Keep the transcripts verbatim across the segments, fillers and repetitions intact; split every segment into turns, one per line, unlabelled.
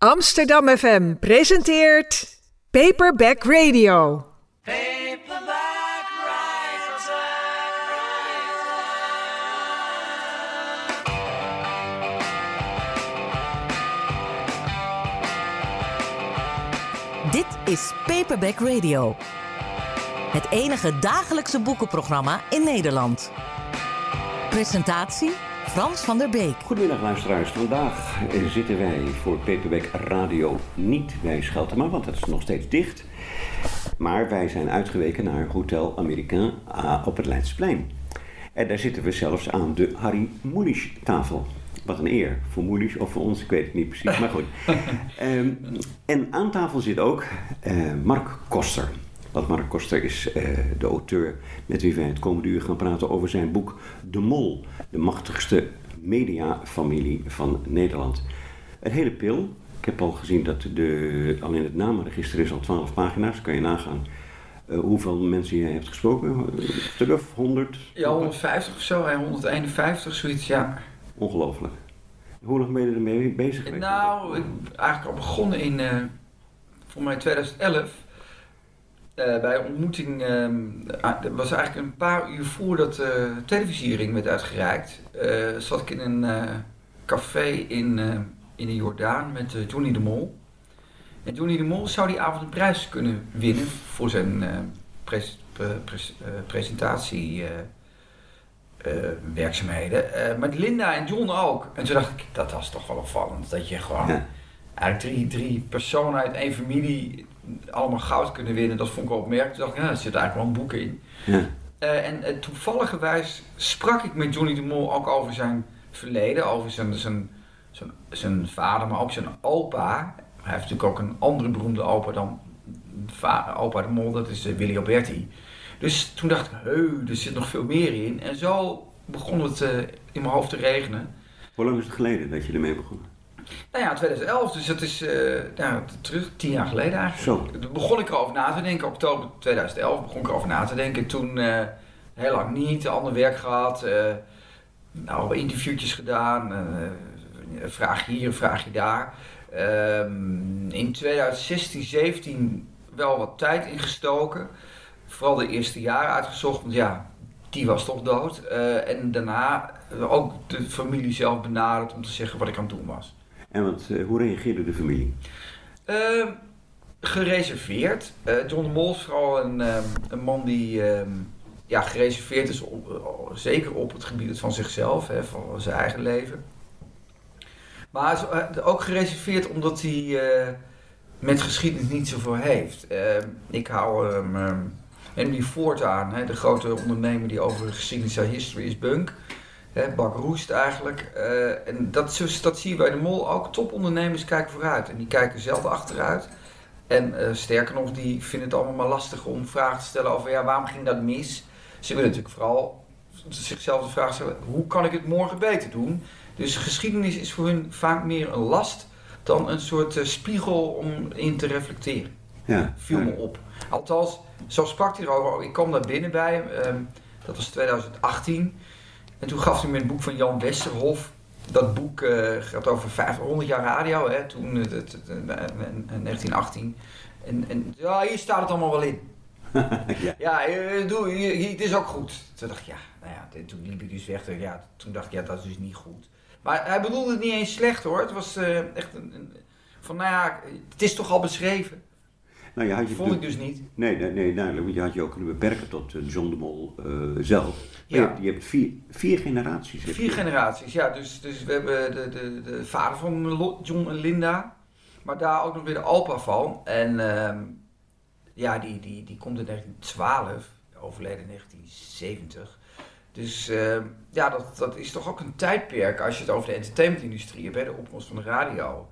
Amsterdam F M presenteert Paperback Radio.
Paperback Writer.
Dit is Paperback Radio. Het enige dagelijkse boekenprogramma in Nederland. Presentatie Frans van der Beek.
Goedemiddag luisteraars. Vandaag zitten wij voor Paperback Radio niet bij Scheltema, want dat is nog steeds dicht. Maar wij zijn uitgeweken naar Hotel Americain op het Leidseplein. En daar zitten we zelfs aan de Harry Mulisch tafel. Wat een eer. Voor Mulisch of voor ons, ik weet het niet precies, maar goed. um, en aan tafel zit ook uh, Mark Koster. Want Mark Koster is uh, de auteur met wie wij het komende uur gaan praten over zijn boek De Mol, de machtigste mediafamilie van Nederland. Een hele pil. Ik heb al gezien dat de, al in het namenregister is al twaalf pagina's. Kan je nagaan uh, hoeveel mensen je hebt gesproken? Stuk of honderd?
Ja, honderdvijftig of zo, honderdeenenvijftig, zoiets, ja.
Ongelooflijk. Hoe lang ben je ermee bezig geweest?
Nou, ik ben eigenlijk al begonnen in, uh, voor mij twintig elf. Uh, bij een ontmoeting, uh, dat was eigenlijk een paar uur voordat de uh, televisiering werd uitgereikt. Uh, zat ik in een uh, café in, uh, in de Jordaan met uh, Johnny de Mol. En Johnny de Mol zou die avond een prijs kunnen winnen voor zijn uh, pres, uh, pres, uh, presentatie. Uh, Uh, werkzaamheden, uh, met Linda en John ook. En toen dacht ik, dat was toch wel opvallend, dat je gewoon ja. eigenlijk drie, drie personen uit één familie allemaal goud kunnen winnen. Dat vond ik wel opmerkelijk. Toen dacht ik, ja, er zit eigenlijk wel een boek in. Ja. Uh, en uh, toevalligerwijs sprak ik met Johnny de Mol ook over zijn verleden, over zijn, zijn, zijn, zijn vader, maar ook zijn opa. Hij heeft natuurlijk ook een andere beroemde opa dan va- opa de Mol, dat is uh, Willy Alberti. Dus toen dacht ik, heu, er zit nog veel meer in. En zo begon het uh, in mijn hoofd te regenen.
Hoe lang is het geleden dat je ermee begon?
Nou ja, twintig elf, dus dat is uh, nou, terug, tien jaar geleden eigenlijk.
Zo.
Toen begon ik erover na te denken, oktober twintig elf begon ik erover na te denken. Toen uh, heel lang niet, ander werk gehad, uh, nou, interviewtjes gedaan, uh, een vraagje hier, een vraagje daar. Uh, in twintig zestien, zeventien wel wat tijd ingestoken. Vooral de eerste jaren uitgezocht, want ja, die was toch dood. Uh, en daarna ook de familie zelf benaderd om te zeggen wat ik aan het doen was.
En wat, uh, hoe reageerde de familie?
Uh, gereserveerd. Uh, John de Mol is vooral een, um, een man die um, ja, gereserveerd is, op, uh, zeker op het gebied van zichzelf, hè, van zijn eigen leven. Maar hij is uh, ook gereserveerd omdat hij uh, met geschiedenis niet zoveel heeft. Uh, ik hou hem... Um, um, En die voortaan, hè, de grote ondernemer die over geschiedenis en history is Bunk. Hè, Bak Roest eigenlijk. Uh, en dat, dat zie je bij de Mol ook. Topondernemers kijken vooruit en die kijken zelden achteruit. En uh, sterker nog, die vinden het allemaal maar lastig om vragen te stellen over ja, waarom ging dat mis? Ze willen natuurlijk vooral zichzelf de vraag stellen, hoe kan ik het morgen beter doen? Dus geschiedenis is voor hun vaak meer een last dan een soort uh, spiegel om in te reflecteren. Ja, viel ja. me op. Althans, zo sprak hij erover. Ik kwam daar binnen bij hem. Um, dat was twintig achttien. En toen gaf hij me een boek van Jan Westerhof. Dat boek uh, gaat over vijfhonderd jaar radio. Hè, toen, uh, t, t, uh, negentien achttien. En, en ja, hier staat het allemaal wel in. ja, ja uh, doe, hier, het is ook goed. Toen dacht ik, ja, nou ja, toen liep ik dus weg. Ja, toen dacht ik, ja, dat is dus niet goed. Maar hij bedoelde het niet eens slecht hoor. Het was uh, echt een, een... Van, nou ja, het is toch al beschreven.
Nou, je had je
vond ik dus niet.
Nee, nee, nee, duidelijk. Want je had je ook kunnen beperken tot uh, John de Mol uh, zelf. Ja. Je hebt, je hebt vier, vier generaties.
Vier
je.
generaties, ja. Dus, dus we hebben de, de, de vader van John en Linda. Maar daar ook nog weer de opa van. En uh, ja, die, die, die komt in negentien twaalf. Overleden in negentien zeventig. Dus uh, ja, dat, dat is toch ook een tijdperk als je het over de entertainmentindustrie hebt. Hè, de opkomst van de radio.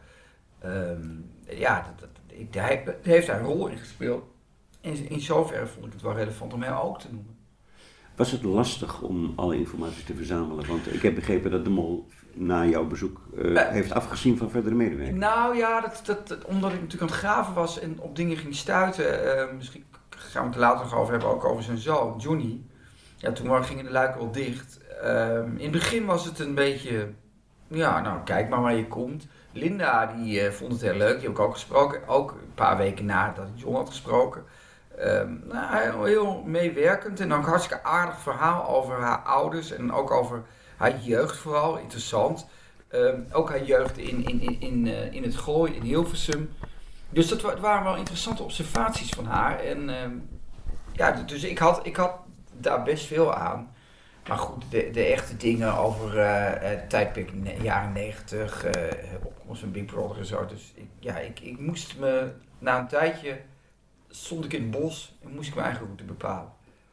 Um, ja, dat, dat, Hij heeft daar een rol in gespeeld. En in zoverre vond ik het wel relevant om hem ook te noemen.
Was het lastig om alle informatie te verzamelen? Want ik heb begrepen dat de Mol na jouw bezoek uh, uh, heeft afgezien van verdere medewerking.
Nou ja, dat, dat, dat, omdat ik natuurlijk aan het graven was en op dingen ging stuiten. Uh, misschien gaan we het er later nog over hebben, ook over zijn zoon, Johnny. Ja, toen gingen de luiken wel dicht. Uh, in het begin was het een beetje, ja, nou kijk maar waar je komt. Linda die uh, vond het heel leuk, die heb ik ook gesproken. Ook een paar weken nadat ik John had gesproken. Um, nou, heel, heel meewerkend en ook een hartstikke aardig verhaal over haar ouders. En ook over haar jeugd vooral, interessant. Um, ook haar jeugd in, in, in, in, uh, in het Gooi, in Hilversum. Dus dat waren wel interessante observaties van haar. En um, ja, dus ik had, ik had daar best veel aan. Maar goed, de, de echte dingen over uh, het tijdperk in de jaren negentig, uh, opkomst van Big Brother en zo. Dus ik, ja, ik, ik moest me, na een tijdje stond ik in het bos en moest ik mijn eigen route bepalen.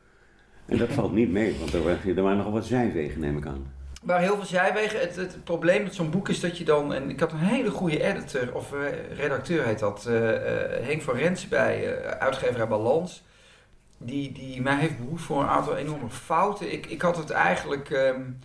En dat valt niet mee, want er waren, er waren nogal wat zijwegen, neem ik aan.
Er waren heel veel zijwegen. Het, het, het probleem met zo'n boek is dat je dan, en ik had een hele goede editor, of uh, redacteur heet dat, uh, uh, Henk van Rens bij uh, uitgeverij Balans. Die, die mij heeft behoed voor een aantal enorme fouten. Ik, ik had het eigenlijk, um,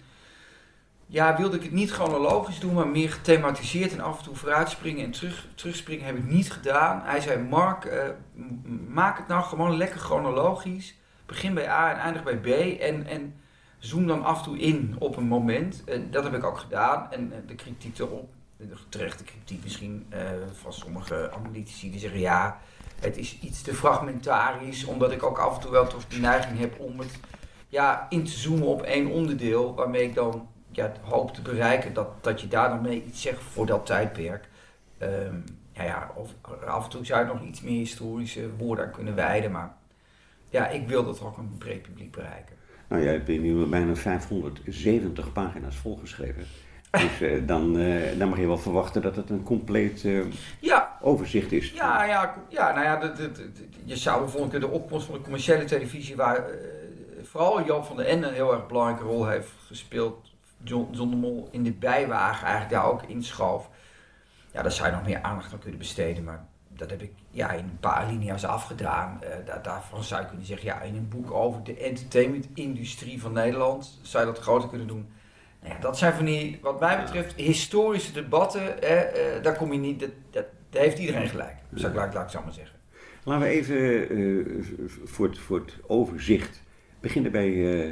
ja, wilde ik het niet chronologisch doen, maar meer gethematiseerd en af en toe vooruitspringen en terug, terugspringen heb ik niet gedaan. Hij zei, Mark, uh, maak het nou gewoon lekker chronologisch. Begin bij A en eindig bij B en, en zoom dan af en toe in op een moment. Uh, dat heb ik ook gedaan en uh, de kritiek erop, de terechte kritiek misschien uh, van sommige analytici die zeggen ja, het is iets te fragmentarisch, omdat ik ook af en toe wel toch de neiging heb om het ja, in te zoomen op één onderdeel, waarmee ik dan ja, hoop te bereiken dat, dat je daar dan mee iets zegt voor dat tijdperk. Um, ja, ja, of af en toe zou je nog iets meer historische woorden aan kunnen wijden, maar ja, ik wil dat ook een breed publiek bereiken.
Nou, jij hebt nu bijna vijfhonderdzeventig pagina's volgeschreven. Dus uh, dan, uh, dan mag je wel verwachten dat het een compleet uh,
ja.
overzicht is.
Ja, ja, ja nou ja, de, de, de, je zou bijvoorbeeld de opkomst van de commerciële televisie, waar uh, vooral Joop van der Ende een heel erg belangrijke rol heeft gespeeld, John, John de Mol in de bijwagen eigenlijk daar ook inschoof. Ja, daar zou je nog meer aandacht aan kunnen besteden, maar dat heb ik ja, in een paar linea's afgedaan. Uh, daar, daarvan zou je kunnen zeggen, ja, in een boek over de entertainmentindustrie van Nederland zou je dat groter kunnen doen. Nou ja, dat zijn van die, wat mij betreft, historische debatten, eh, uh, daar kom je niet, dat, dat, daar heeft iedereen gelijk. Dus dat laat ik het zo maar zeggen.
Laten we even uh, voor, het, voor het overzicht beginnen bij, uh,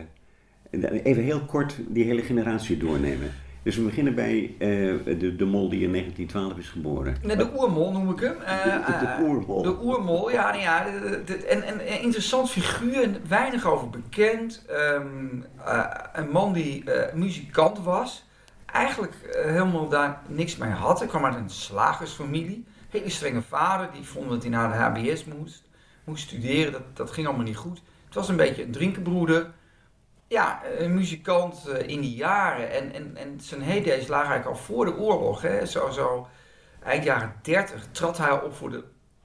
even heel kort die hele generatie doornemen. Dus we beginnen bij uh, de, de mol die in negentien twaalf is geboren.
Nee, de oermol noem ik hem. Uh,
de, de, de oermol.
De oermol, ja. ja de, de, en, en een interessant figuur, weinig over bekend. Um, uh, een man die uh, muzikant was. Eigenlijk uh, helemaal daar niks mee had. Hij kwam uit een slagersfamilie. Hele strenge vader, die vond dat hij naar de H B S moest. Moest studeren, dat, dat ging allemaal niet goed. Het was een beetje een drinkenbroeder. Ja, een muzikant uh, in die jaren en, en, en zijn heydays lagen eigenlijk al voor de oorlog. Hè. Zo, zo eind jaren dertig trad hij op voor de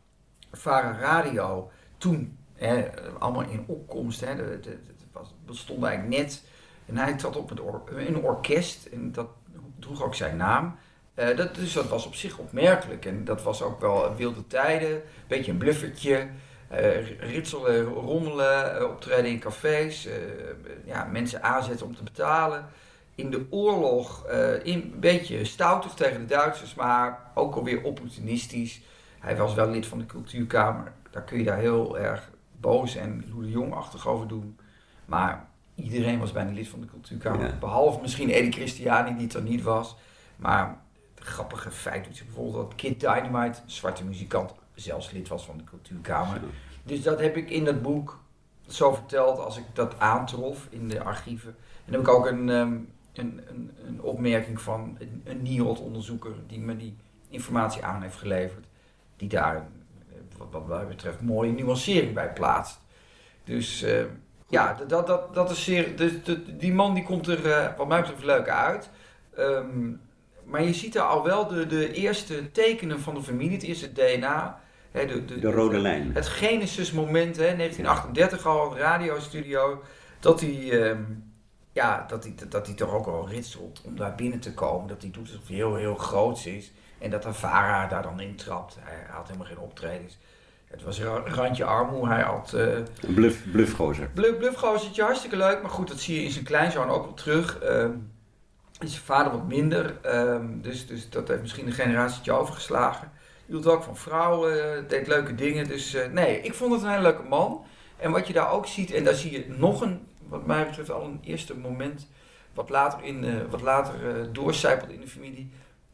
Vara Radio. Toen, hè, allemaal in opkomst, hè, de, de, de, was, bestond eigenlijk net. En hij trad op met or, een orkest en dat droeg ook zijn naam. Uh, dat, dus dat was op zich opmerkelijk en dat was ook wel wilde tijden. Een beetje een bluffertje. Uh, ritselen, rommelen, uh, optreden in cafés, uh, ja, mensen aanzetten om te betalen. In de oorlog uh, in, een beetje stoutig tegen de Duitsers, maar ook alweer opportunistisch. Hij was wel lid van de cultuurkamer, daar kun je daar heel erg boos en Lou de Jong-achtig over doen. Maar iedereen was bijna lid van de cultuurkamer, ja. Behalve misschien Eddie Christiani die het er niet was. Maar het grappige feit is bijvoorbeeld dat Kid Dynamite, een zwarte muzikant, zelfs lid was van de cultuurkamer. Dus dat heb ik in dat boek zo verteld als ik dat aantrof in de archieven. En dan heb ik ook een, um, een, een, een opmerking van een, een NIOD-onderzoeker die me die informatie aan heeft geleverd. Die daar, wat, wat mij betreft, mooie nuancering bij plaatst. Dus uh, ja, dat, dat, dat is zeer, de, de, die man die komt er uh, wat mij betreft leuk uit. Um, maar je ziet er al wel de, de eerste tekenen van de familie, het eerste D N A. He, de, de,
de rode
het,
lijn.
Het Genesis-moment, hè, negentien achtendertig al, een radiostudio, dat hij, um, ja, dat hij, dat hij toch ook al ritselt om daar binnen te komen. Dat hij doet alsof hij heel, heel groots is en dat de Vara daar dan intrapt. Hij had helemaal geen optredens. Het was een randje armoe, hij had... Uh,
een bluff, bluffgozer.
Bluff, bluffgozertje, hartstikke leuk, maar goed, dat zie je in zijn kleinzoon ook wel terug. Um, is zijn vader wat minder, um, dus, dus dat heeft misschien een generatietje overgeslagen. Hield ook van vrouwen, deed leuke dingen. Dus uh, nee, ik vond het een hele leuke man. En wat je daar ook ziet, en daar zie je nog een, wat mij betreft al een eerste moment, wat later, in, uh, wat later uh, doorcijpelt in de familie.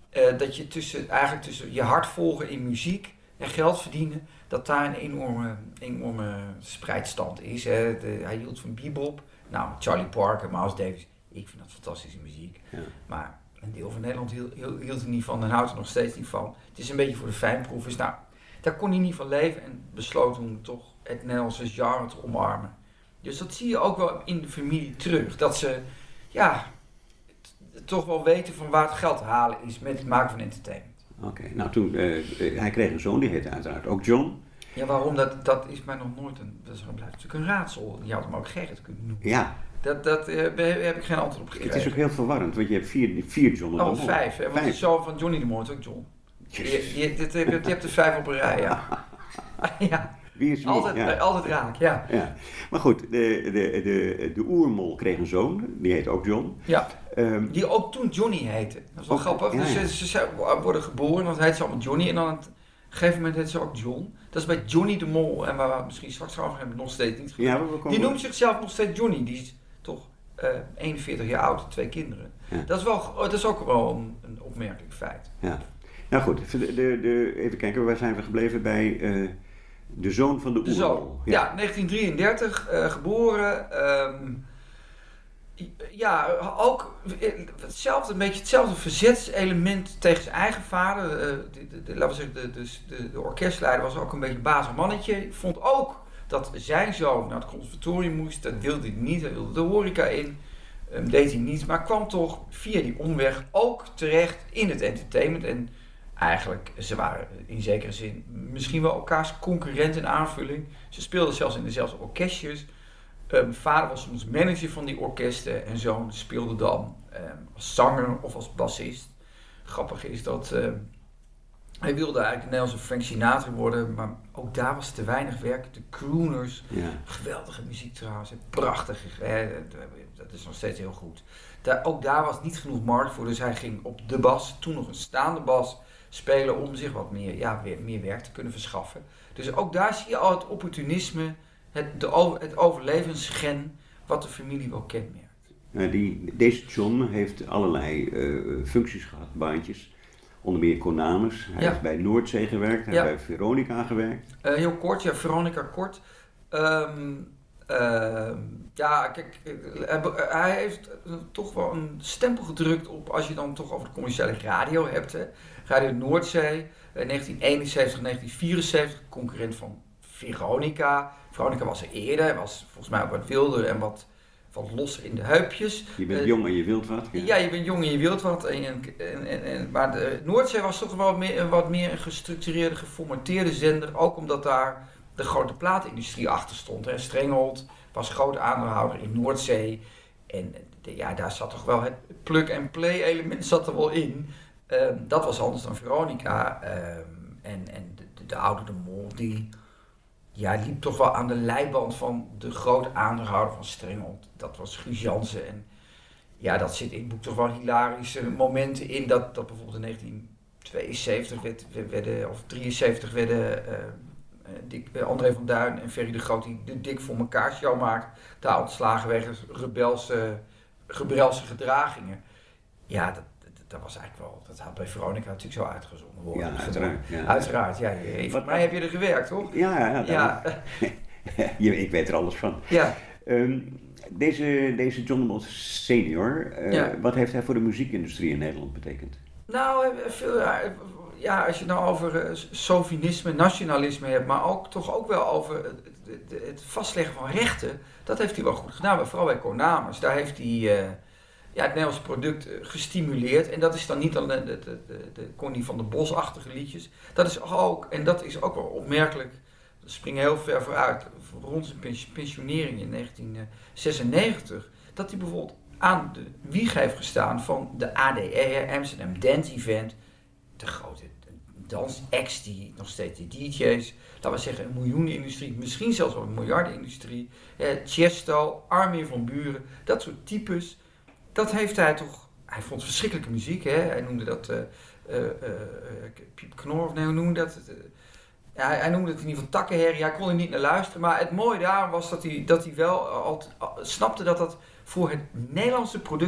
Uh, dat je tussen, eigenlijk tussen je hart volgen in muziek en geld verdienen, dat daar een enorme, enorme spreidstand is. Hè. De, hij hield van bebop. Nou, Charlie Parker, Miles Davis, ik vind dat fantastische muziek.
Ja.
Maar een deel van Nederland hield, hield, hield er niet van en houdt er nog steeds niet van. Het is een beetje voor de fijnproevers. Nou, daar kon hij niet van leven en besloot toen toch het Nederlandse genre te omarmen. Dus dat zie je ook wel in de familie terug. Dat ze, ja, t- toch wel weten van waar het geld te halen is met het maken van entertainment.
Oké, okay, nou toen, uh, hij kreeg een zoon, die heette uiteraard ook John.
Ja, waarom? Dat, dat is mij nog nooit een, dat is blijft natuurlijk een raadsel. Je had hem ook Gerrit kunnen noemen.
Ja.
Dat, dat uh, heb ik geen antwoord op gekregen.
Het is ook heel verwarrend, want je hebt vier, vier John de
Oh,
Mol.
vijf. Hè? Want
vijf.
de zoon van Johnny de Mol is ook John. Je, je, dit, je, je hebt er vijf op een rij, ja. ja.
Wie is wie?
Altijd,
Ja.
altijd raak, ja.
Ja. Maar goed, de, de, de, de oermol kreeg een zoon, die heet ook John.
Ja.
Um,
Die ook toen Johnny heette. Dat is wel
ook,
grappig.
Ja,
Dus
ja.
ze, ze, ze worden geboren, dan heet ze allemaal Johnny. En dan op een gegeven moment heet ze ook John. Dat is bij Johnny de Mol. En waar we het misschien straks over hebben, nog steeds niet gedaan.
Ja, we komen...
Die noemt zichzelf nog steeds Johnny. Die is toch uh, eenenveertig jaar oud, twee kinderen.
Ja.
Dat, is wel, dat is ook wel een, een opmerkelijk feit.
Ja. Nou goed, de, de, de, even kijken, waar zijn we gebleven? Bij uh, de zoon van de
De
oermol.
zoon. Ja, ja negentien drieëndertig, uh, geboren. Um, ja, ook hetzelfde, een beetje hetzelfde verzetselement tegen zijn eigen vader. Uh, de, de, de, laten we zeggen, de, de, de, de orkestleider was ook een beetje een bazig mannetje. Vond ook dat zijn zoon naar het conservatorium moest. Dat wilde hij niet, hij wilde de horeca in. Um, deed hij niet, maar kwam toch via die omweg ook terecht in het entertainment. En eigenlijk, ze waren in zekere zin misschien wel elkaars concurrent in aanvulling. Ze speelden zelfs in dezelfde orkestjes. Um, vader was soms manager van die orkesten en zoon speelde dan um, als zanger of als bassist. Grappig is dat um, hij wilde eigenlijk een Nederlandse Frank Sinatra worden, maar ook daar was te weinig werk. De crooners,
Ja.
geweldige muziek trouwens, prachtig, hè, dat is nog steeds heel goed. Daar, ook daar was niet genoeg markt voor, dus hij ging op de bas, toen nog een staande bas, spelen om zich wat meer, ja, weer, meer werk te kunnen verschaffen. Dus ook daar zie je al het opportunisme, het, de over, het overlevensgen, wat de familie wel kenmerkt.
Uh, die, deze John heeft allerlei uh, functies gehad, baantjes. Onder meer Konamis. Hij
Ja.
heeft bij Noordzee gewerkt, hij
Ja.
heeft bij Veronica gewerkt.
Uh, heel kort, ja, Veronica kort. Um, uh, ja, kijk, hij, hij heeft toch wel een stempel gedrukt op, als je dan toch over de commerciële radio hebt. Hè. Radio Noordzee, uh, negentien eenenzeventig, negentien vierenzeventig, concurrent van Veronica. Veronica was er eerder, hij was volgens mij ook wat wilder en wat, wat losser in de heupjes.
Je bent
Uh,
jong en je wilt wat.
Ja. ja, je bent jong en je wilt wat. En, en, en, en, maar de Noordzee was toch wel meer, een wat meer een gestructureerde, geformateerde zender. Ook omdat daar de grote plaatindustrie achter stond. Hè. Strenghold was groot aandeelhouder in Noordzee. En de, ja, daar zat toch wel het plug-and-play element zat er wel in. Um, dat was anders dan Veronica. Um, en en de, de, de oude de Mol, die ja, liep toch wel aan de leiband van de grote aandeelhouder van Strenghold. Dat was Guus Jansen. En ja, dat zit in het boek toch wel hilarische momenten in. Dat, dat bijvoorbeeld in negentien tweeënzeventig werd, werden, of drieënzeventig werden uh, Dick, uh, André van Duin en Ferry de Groot die de Dik voor elkaar show maakt. Daar ontslagen wegens rebelse, rebelse gedragingen. Ja, dat, dat, dat was eigenlijk wel, dat had bij Veronica natuurlijk zo uitgezonden worden.
Ja, uiteraard. Ja.
Uiteraard, ja. Je, voor mij heb je er gewerkt, toch?
Ja, ja, ja.
Ja.
je, ik weet er alles van.
Ja.
Um, deze, deze John de Mol senior, uh,
Ja.
wat heeft hij voor de muziekindustrie in Nederland betekend?
Nou, veel, ja, als je het nou over chauvinisme, nationalisme hebt, maar ook toch ook wel over het, het, het vastleggen van rechten, dat heeft hij wel goed gedaan. Vooral bij Konamis, daar heeft hij uh, ja, het Nederlandse product gestimuleerd. En dat is dan niet alleen de, de, de, de Connie van der Bos-achtige liedjes. Dat is ook, en dat is ook wel opmerkelijk, we springen heel ver vooruit, rond zijn pensionering in negentien zesennegentig, dat hij bijvoorbeeld aan de wieg heeft gestaan van de A D E, Amsterdam Dance Event, de grote dansacts die nog steeds de D J's, laten we zeggen een miljoenenindustrie, misschien zelfs wel een miljardenindustrie, eh, Chesto, Armin van Buren, dat soort types, dat heeft hij toch, hij vond verschrikkelijke muziek, hè? Hij noemde dat uh, uh, uh, Piep Knor, of nee, hoe noemde dat? Uh, ja, hij, hij noemde het in ieder geval takkenherrie, hij kon er niet naar luisteren, maar het mooie daar was dat hij, dat hij wel altijd uh, snapte dat dat voor het Nederlandse product het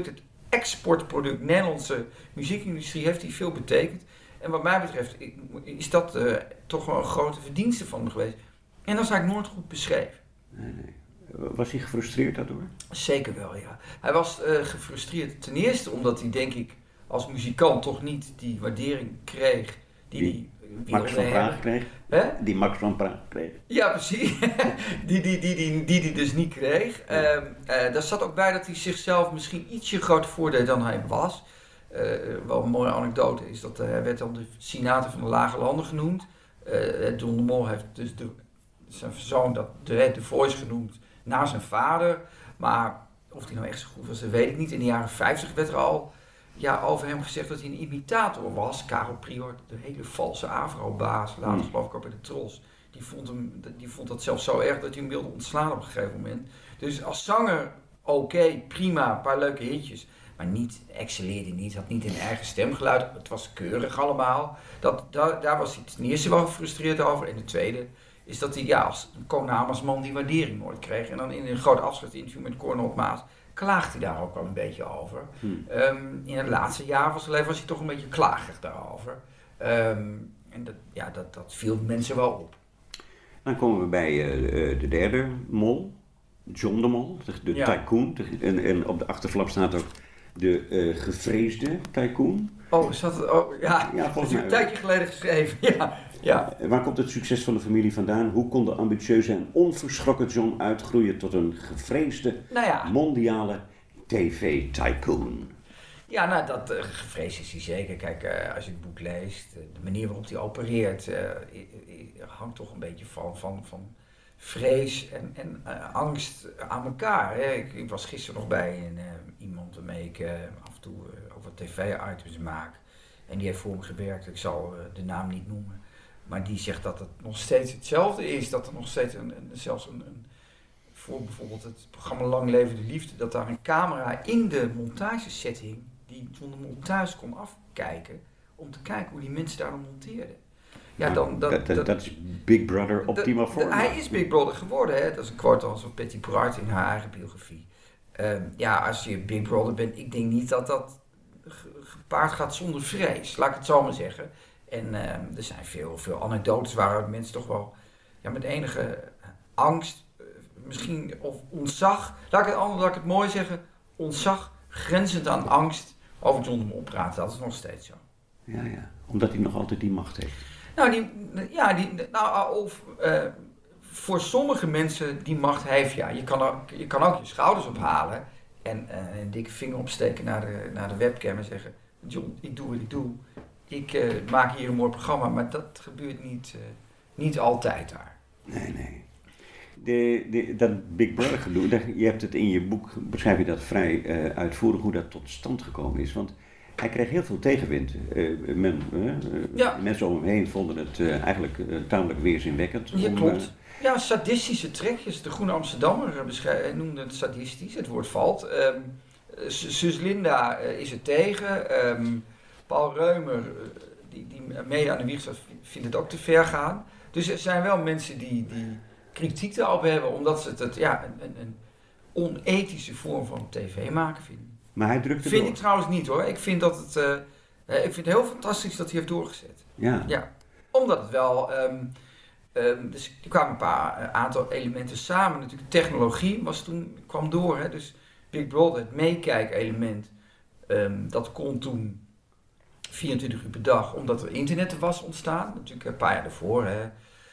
exportproduct. Nederlandse muziekindustrie heeft hij veel betekend. En wat mij betreft is dat uh, toch wel een grote verdienste van hem geweest. En dat is eigenlijk nooit goed beschreven.
Nee, nee. Was hij gefrustreerd daardoor?
Zeker wel, ja. Hij was uh, gefrustreerd ten eerste omdat hij, denk ik, als muzikant toch niet die waardering kreeg die, die
hij Max van Praag kreeg.
Hè?
Die Max van Praag kreeg.
Ja, precies. die, die, die, die, die die dus niet kreeg. Ja. Uh, uh, daar zat ook bij dat hij zichzelf misschien ietsje groter voordeed dan hij was. Uh, wel een mooie anekdote is dat uh, hij werd dan de senator van de Lage Landen genoemd. Uh, John de Mol heeft dus de, zijn zoon dat de, de Voice genoemd naar zijn vader. Maar of hij nou echt zo goed was, dat weet ik niet. In de jaren vijftig werd er al ja, over hem gezegd dat hij een imitator was. Karel Prior, de hele valse Avro-baas, later geloof ik ook bij de Tros. Die vond, hem, die vond dat zelfs zo erg dat hij hem wilde ontslaan op een gegeven moment. Dus als zanger, oké, okay, prima, een paar leuke hitjes. Maar niet, excelleerde niet, had niet een eigen stemgeluid. Het was keurig allemaal. Dat, daar, daar was hij ten eerste wel gefrustreerd over. En de tweede is dat hij ja, als Koen Amersman die waardering nooit kreeg. En dan in een groot afscheidsinterview met Cornel Maas klaagt hij daar ook wel een beetje over. Hmm. Um, in het laatste jaar van zijn leven was hij toch een beetje klagerig daarover. Um, en dat, ja, dat, dat viel mensen wel op.
Dan komen we bij uh, de derde mol, John de Mol, de, de ja. tycoon. De, en, en op de achterflap staat ook de uh, gevreesde tycoon.
Oh, is dat oh, ja, ja dat is een tijdje geleden geschreven. Ja, ja.
Waar komt het succes van de familie vandaan? Hoe kon de ambitieuze en onverschrokken John uitgroeien tot een gevreesde nou ja. mondiale tv-tycoon?
Ja, nou, dat uh, gevreesd is hij zeker. Kijk, uh, als je het boek leest, uh, de manier waarop hij opereert, uh, uh, hangt toch een beetje van, van, van vrees en, en uh, angst aan elkaar. Hè. Ik, ik was gisteren nog bij een, uh, iemand waarmee ik uh, af en toe uh, over tv-items maak. En die heeft voor me gewerkt, ik zal uh, de naam niet noemen. Maar die zegt dat het nog steeds hetzelfde is. Dat er nog steeds een, een, zelfs een, een voor bijvoorbeeld het programma Lang Leven de Liefde, dat daar een camera in de montagesetting die John de Mol thuis kon afkijken, om te kijken hoe die mensen daar dan monteerden. Ja,
nou,
dan, dat,
dat, dat,
dat,
dat is Big Brother optima forma.
Hij is Big Brother geworden, hè? Dat is een quote als van Patty Pratt in haar eigen biografie. Um, ja, als je Big Brother bent, ik denk niet dat dat gepaard gaat zonder vrees, laat ik het zo maar zeggen. En um, er zijn veel, veel anekdotes waaruit mensen toch wel ja, met enige angst, uh, misschien of ontzag, laat ik, het, laat ik het mooi zeggen, ontzag grenzend aan angst over John de Mol praten. Dat is nog steeds zo.
Ja, ja. Omdat hij nog altijd die macht heeft. Nou,
die, ja, die, nou of uh, voor sommige mensen die macht heeft, ja. Je kan, ook, je kan ook je schouders ophalen en uh, een dikke vinger opsteken naar de, naar de webcam en zeggen, John, ik doe wat ik doe. Ik uh, maak hier een mooi programma, maar dat gebeurt niet, uh, niet altijd daar.
Nee, nee. De, de, dat Big Brother gedoe, je hebt het in je boek, beschrijf je dat vrij uh, uitvoerig hoe dat tot stand gekomen is. Want hij kreeg heel veel tegenwind. Uh, men, uh, ja. Mensen om hem heen vonden het uh, eigenlijk uh, tamelijk weerzinwekkend.
Ja,
om,
klopt.
Uh,
ja, sadistische trekjes. De Groene Amsterdammer beschrijf, noemde het sadistisch, het woord valt. Um, Zus Linda uh, is er tegen. Um, Paul Reumer, uh, die, die mede aan de wieg staat, vindt het ook te ver gaan. Dus er zijn wel mensen die, die kritiek daarop hebben, omdat ze het, het ja, een, een, een onethische vorm van tv maken vinden.
Maar hij drukte
Vind
door.
ik trouwens niet hoor. Ik vind dat het, uh, uh, ik vind het heel fantastisch dat hij heeft doorgezet.
Ja.
Ja. Omdat het wel, um, um, dus er kwamen een paar uh, aantal elementen samen. Natuurlijk technologie was toen, kwam door. Hè? Dus Big Brother, het meekijkelement, um, dat kon toen vierentwintig uur per dag, omdat er internet was ontstaan. Natuurlijk een paar jaar daarvoor. Hè.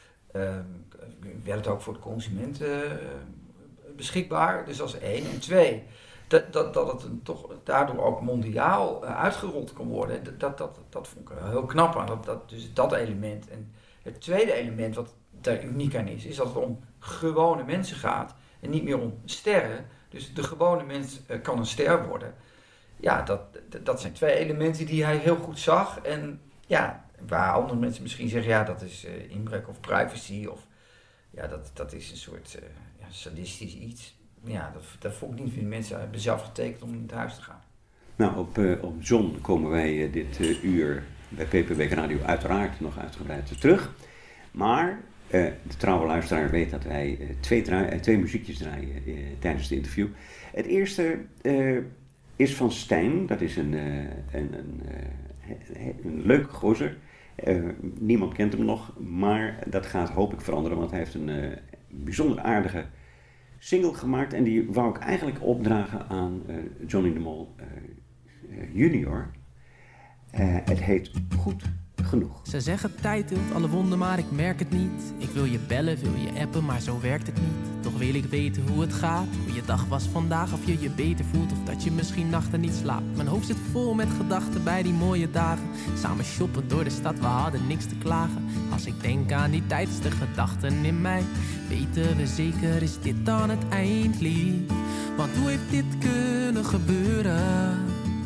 Um, werd het ook voor de consumenten uh, beschikbaar. Dus dat is één. En twee, dat, dat, dat het een, toch daardoor ook mondiaal uh, uitgerold kon worden. Dat, dat, dat, dat vond ik heel knap aan. Dat, dat, dus dat element. En het tweede element wat daar uniek aan is, is dat het om gewone mensen gaat en niet meer om sterren. Dus de gewone mens uh, kan een ster worden. Ja, dat, dat zijn twee elementen die hij heel goed zag. En ja, waar andere mensen misschien zeggen, ja, dat is uh, inbreuk of privacy. Of ja, dat, dat is een soort uh, ja, sadistisch iets. Ja, dat, dat vond ik niet. Vinden mensen hebben zelf getekend om naar huis te gaan.
Nou, op, uh, op John komen wij uh, dit uh, uur bij Paperback Radio uiteraard nog uitgebreid terug. Maar uh, de trouwe luisteraar weet dat wij uh, twee, draai, uh, twee muziekjes draaien uh, tijdens het interview. Het eerste uh, is van Stijn. Dat is een, uh, een, een, uh, een leuk gozer. Uh, niemand kent hem nog, maar dat gaat hoop ik veranderen, want hij heeft een uh, bijzonder aardige single gemaakt en die wou ik eigenlijk opdragen aan uh, Johnny de Mol uh, uh, junior. Uh, het heet Goed Genoeg.
Ze zeggen tijd heelt alle wonden, maar ik merk het niet. Ik wil je bellen, wil je appen, maar zo werkt het niet. Toch wil ik weten hoe het gaat, hoe je dag was vandaag, of je je beter voelt of dat je misschien nachten niet slaapt. Mijn hoofd zit vol met gedachten bij die mooie dagen. Samen shoppen door de stad, we hadden niks te klagen. Als ik denk aan die tijd, is de gedachten in mij. Weten we zeker, is dit dan het eind, lief? Want hoe heeft dit kunnen gebeuren?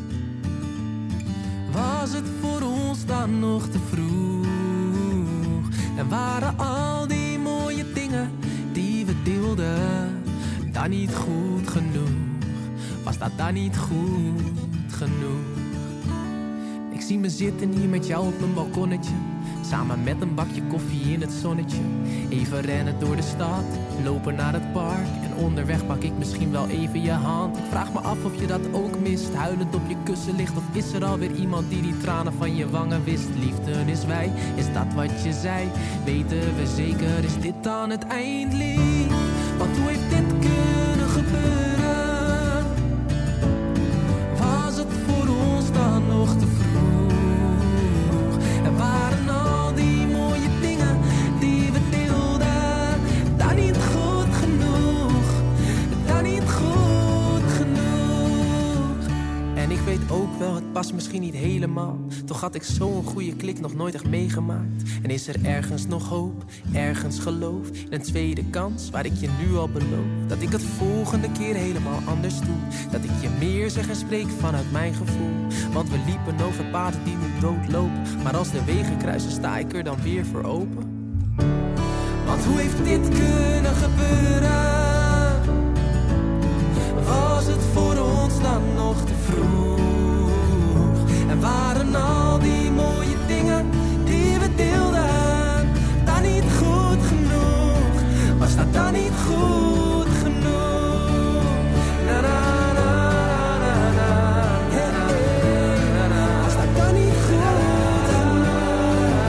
Was het voor ons dan nog te vroeg? En waren al die mooie dingen die we deelden dan niet goed genoeg? Was dat dan niet goed genoeg? Ik zie me zitten hier met jou op mijn balkonnetje, samen met een bakje koffie in het zonnetje. Even rennen door de stad, lopen naar het park. En onderweg pak ik misschien wel even je hand. Ik vraag me af of je dat ook mist, huilend op je kussen ligt. Of is er alweer iemand die die tranen van je wangen wist? Liefde is wij, is dat wat je zei? Weten we zeker, is dit dan het eind, lief? Want hoe heeft dit kunnen gebeuren? Was het voor ons dan nog te vroeg? En waren al die mooie dingen die we deelden dan niet goed genoeg? Dan niet goed genoeg. En ik weet ook wel, het past misschien niet helemaal. Toch had ik zo'n goede klik nog nooit echt meegemaakt. En is er ergens nog hoop, ergens geloof in een tweede kans waar ik je nu al beloof? Dat ik het volgende keer helemaal anders doe. Dat ik je meer zeg en spreek vanuit mijn gevoel. Want we liepen over paden die nu doodlopen. Maar als de wegen kruisen sta ik er dan weer voor open. Want hoe heeft dit kunnen gebeuren? Was het voor ons dan nog te vroeg? En waren al die mooie dingen die we deelden dan niet goed genoeg? Was dat dan niet goed genoeg? Na na na na na, hey, na. Was dat dan niet goed genoeg?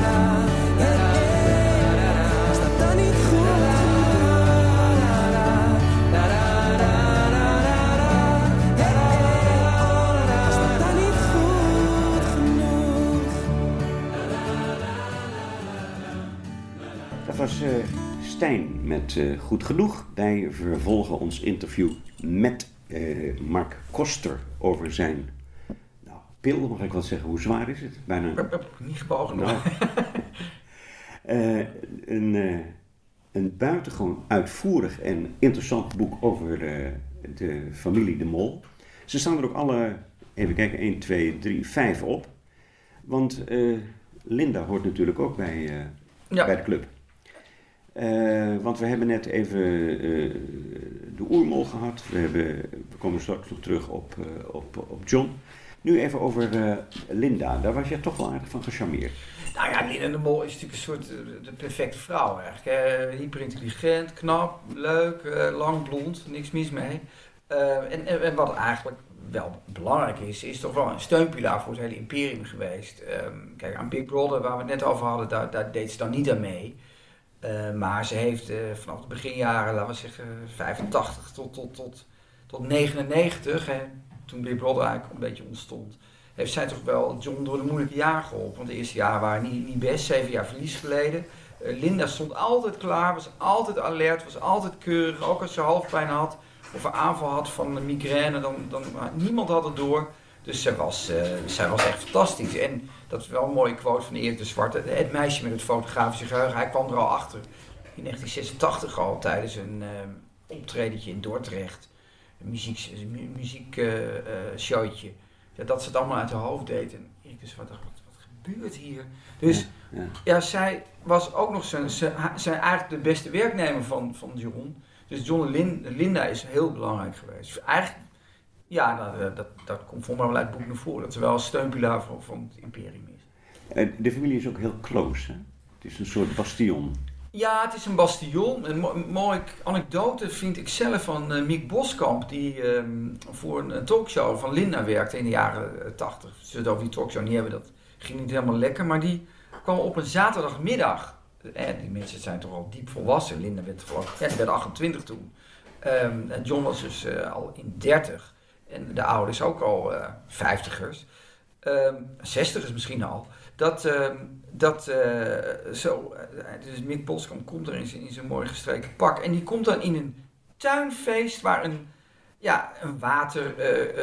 Hey, was dat dan niet goed genoeg? Was dat dan niet goed genoeg?
Dat was uh, Stijn met uh, Goed Genoeg. Wij vervolgen ons interview met uh, Mark Koster over zijn nou, pil, mag ik wel zeggen. Hoe zwaar is het? Bijna...
Niet gebogen.
Nou, uh, een, uh, een buitengewoon uitvoerig en interessant boek over uh, de familie De Mol. Ze staan er ook alle, even kijken, één, twee, drie, vijf op. Want uh, Linda hoort natuurlijk ook bij, uh,
Ja.
bij de club. Uh, want we hebben net even uh, de oermol gehad. We, hebben, we komen straks nog terug op, uh, op, op John. Nu even over uh, Linda. Daar was je toch wel aardig van gecharmeerd.
Nou ja, Linda de Mol is natuurlijk een soort uh, de perfecte vrouw eigenlijk. Uh, hyperintelligent, knap, leuk, uh, lang blond, niks mis mee. Uh, en, en, en wat eigenlijk wel belangrijk is, is toch wel een steunpilaar voor het hele imperium geweest. Um, kijk, aan Big Brother, waar we het net over hadden, daar, daar deed ze dan niet aan mee. Uh, maar ze heeft uh, vanaf de beginjaren, laten we zeggen vijfentachtig tot, tot, tot, tot negenennegentig, hè, toen Big Brother eigenlijk een beetje ontstond, heeft zij toch wel John door de moeilijke jaren geholpen. Want de eerste jaren waren niet, niet best, zeven jaar verlies geleden. Uh, Linda stond altijd klaar, was altijd alert, was altijd keurig. Ook als ze hoofdpijn had of een aanval had van een migraine, dan, dan niemand had het door. Dus zij was, uh, zij was echt fantastisch. En dat is wel een mooie quote van Erik de Zwarte. Het meisje met het fotografische geheugen, hij kwam er al achter. In negentien zesentachtig al, tijdens een uh, optredentje in Dordrecht. Een muziek, een muziek uh, uh, showtje. Ja, dat ze het allemaal uit haar hoofd deed. En Erik de Zwarte dacht, wat, wat gebeurt hier? Dus ja, ja. ja, zij was ook nog zijn, zijn, zijn eigenlijk de beste werknemer van, van John. Dus John en Linda is heel belangrijk geweest. Eigenlijk, ja, nou, dat, dat, dat komt volgens mij wel uit het boek naar voren. Dat ze wel een steunpilaar van, van het imperium is.
De familie is ook heel close, hè? Het is een soort bastion.
Ja, het is een bastion. Een mo- mooie anekdote vind ik zelf van uh, Miek Boskamp, die um, voor een, een talkshow van Linda werkte in de jaren tachtig. Uh, Zullen we het over die talkshow niet hebben, dat ging niet helemaal lekker. Maar die kwam op een zaterdagmiddag. Eh, die mensen zijn toch al diep volwassen. Linda werd, ja, die werd achtentwintig toen. Um, en John was dus uh, al in dertig. En de ouders ook al uh, vijftigers. Um, zestigers misschien al. Dat, uh, dat uh, zo, uh, dus Mick Boskamp komt er in zijn, in zijn mooi gestreken pak. En die komt dan in een tuinfeest waar een, ja, een water,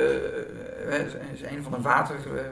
uh, uh, uh, een van de water, uh,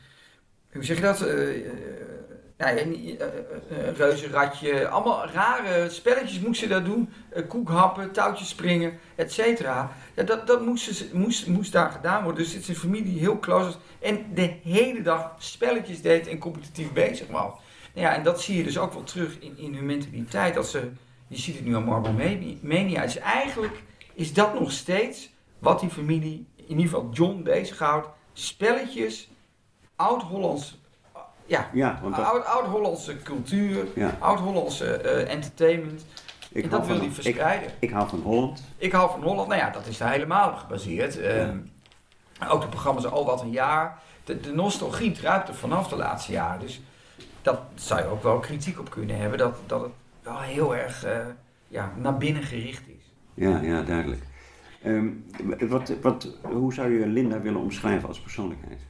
hoe zeg je dat? Uh, uh, nou, een, uh, uh, een reuzenradje, allemaal rare spelletjes moest ze daar doen. Uh, koekhappen, touwtjes springen, et cetera. Ja, dat dat moest, moest, moest daar gedaan worden. Dus het is een familie die heel close is. En de hele dag spelletjes deed en competitief bezig was. Nou ja, en dat zie je dus ook wel terug in, in hun mentaliteit. Dat ze, je ziet het nu aan Marble Mania. Dus eigenlijk is dat nog steeds wat die familie, in ieder geval John, bezighoudt. Spelletjes, oud-Hollands... Ja,
ja want dat...
oud, oud-Hollandse cultuur, ja. oud-Hollandse uh, entertainment.
Ik
en dat wil hij verspreiden.
Ik, ik hou van Holland.
Ik hou van Holland. Nou ja, dat is daar helemaal op gebaseerd. Ja. Um, ook de programma's Al Wat Een Jaar. De, de nostalgie druipt er vanaf de laatste jaren. Dus dat zou je ook wel kritiek op kunnen hebben. Dat, dat het wel heel erg uh, ja, naar binnen gericht is.
Ja, ja, duidelijk. Um, wat, wat, hoe zou je Linda willen omschrijven als persoonlijkheid?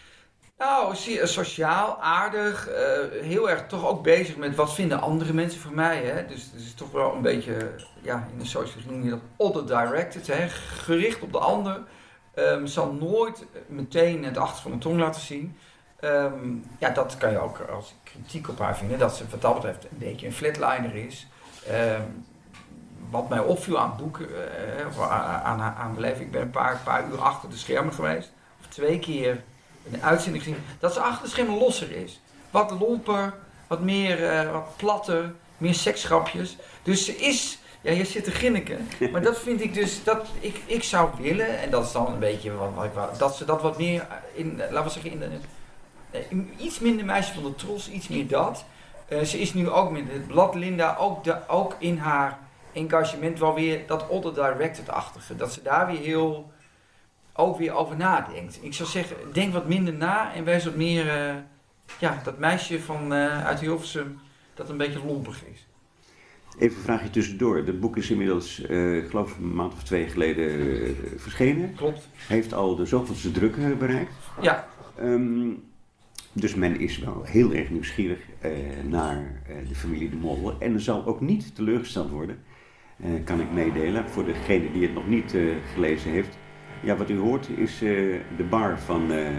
Nou, sociaal, aardig, uh, heel erg toch ook bezig met wat vinden andere mensen van mij. Hè? Dus het is toch wel een beetje, ja, in de social media dat other-directed, hè? Gericht op de ander. Um, zal nooit meteen het achter van de tong laten zien. Um, ja, dat kan je ook als kritiek op haar vinden, dat ze wat dat betreft een beetje een flatliner is. Um, wat mij opviel aan het boek, uh, of aan, aan, aan mijn leven, ik ben een paar, paar uur achter de schermen geweest, of twee keer een uitzending gezien, dat ze achter de schermen losser is. Wat lomper, wat meer, uh, wat platter, meer seksgrapjes. Dus ze is, ja, je zit te grinniken, maar dat vind ik dus, dat ik, ik zou willen, en dat is dan een beetje wat, wat ik wou, dat ze dat wat meer in, laten we zeggen, in de, in, iets minder meisje van de tros, iets meer dat. Uh, ze is nu ook met het blad Linda, ook, de, ook in haar engagement wel weer dat other-directed-achtige, dat ze daar weer heel... ook weer over nadenkt. Ik zou zeggen, denk wat minder na en wees wat meer, uh, ja, dat meisje van, uh, uit Hilversum, dat een beetje lompig is.
Even een vraagje tussendoor. Het boek is inmiddels, uh, geloof ik, een maand of twee geleden uh, verschenen.
Klopt.
Heeft al de zoveelste druk uh, bereikt.
Ja.
Um, dus men is wel heel erg nieuwsgierig uh, naar uh, de familie De Mol. En er zal ook niet teleurgesteld worden, uh, kan ik meedelen, voor degene die het nog niet uh, gelezen heeft. Ja, wat u hoort is uh, de bar van uh,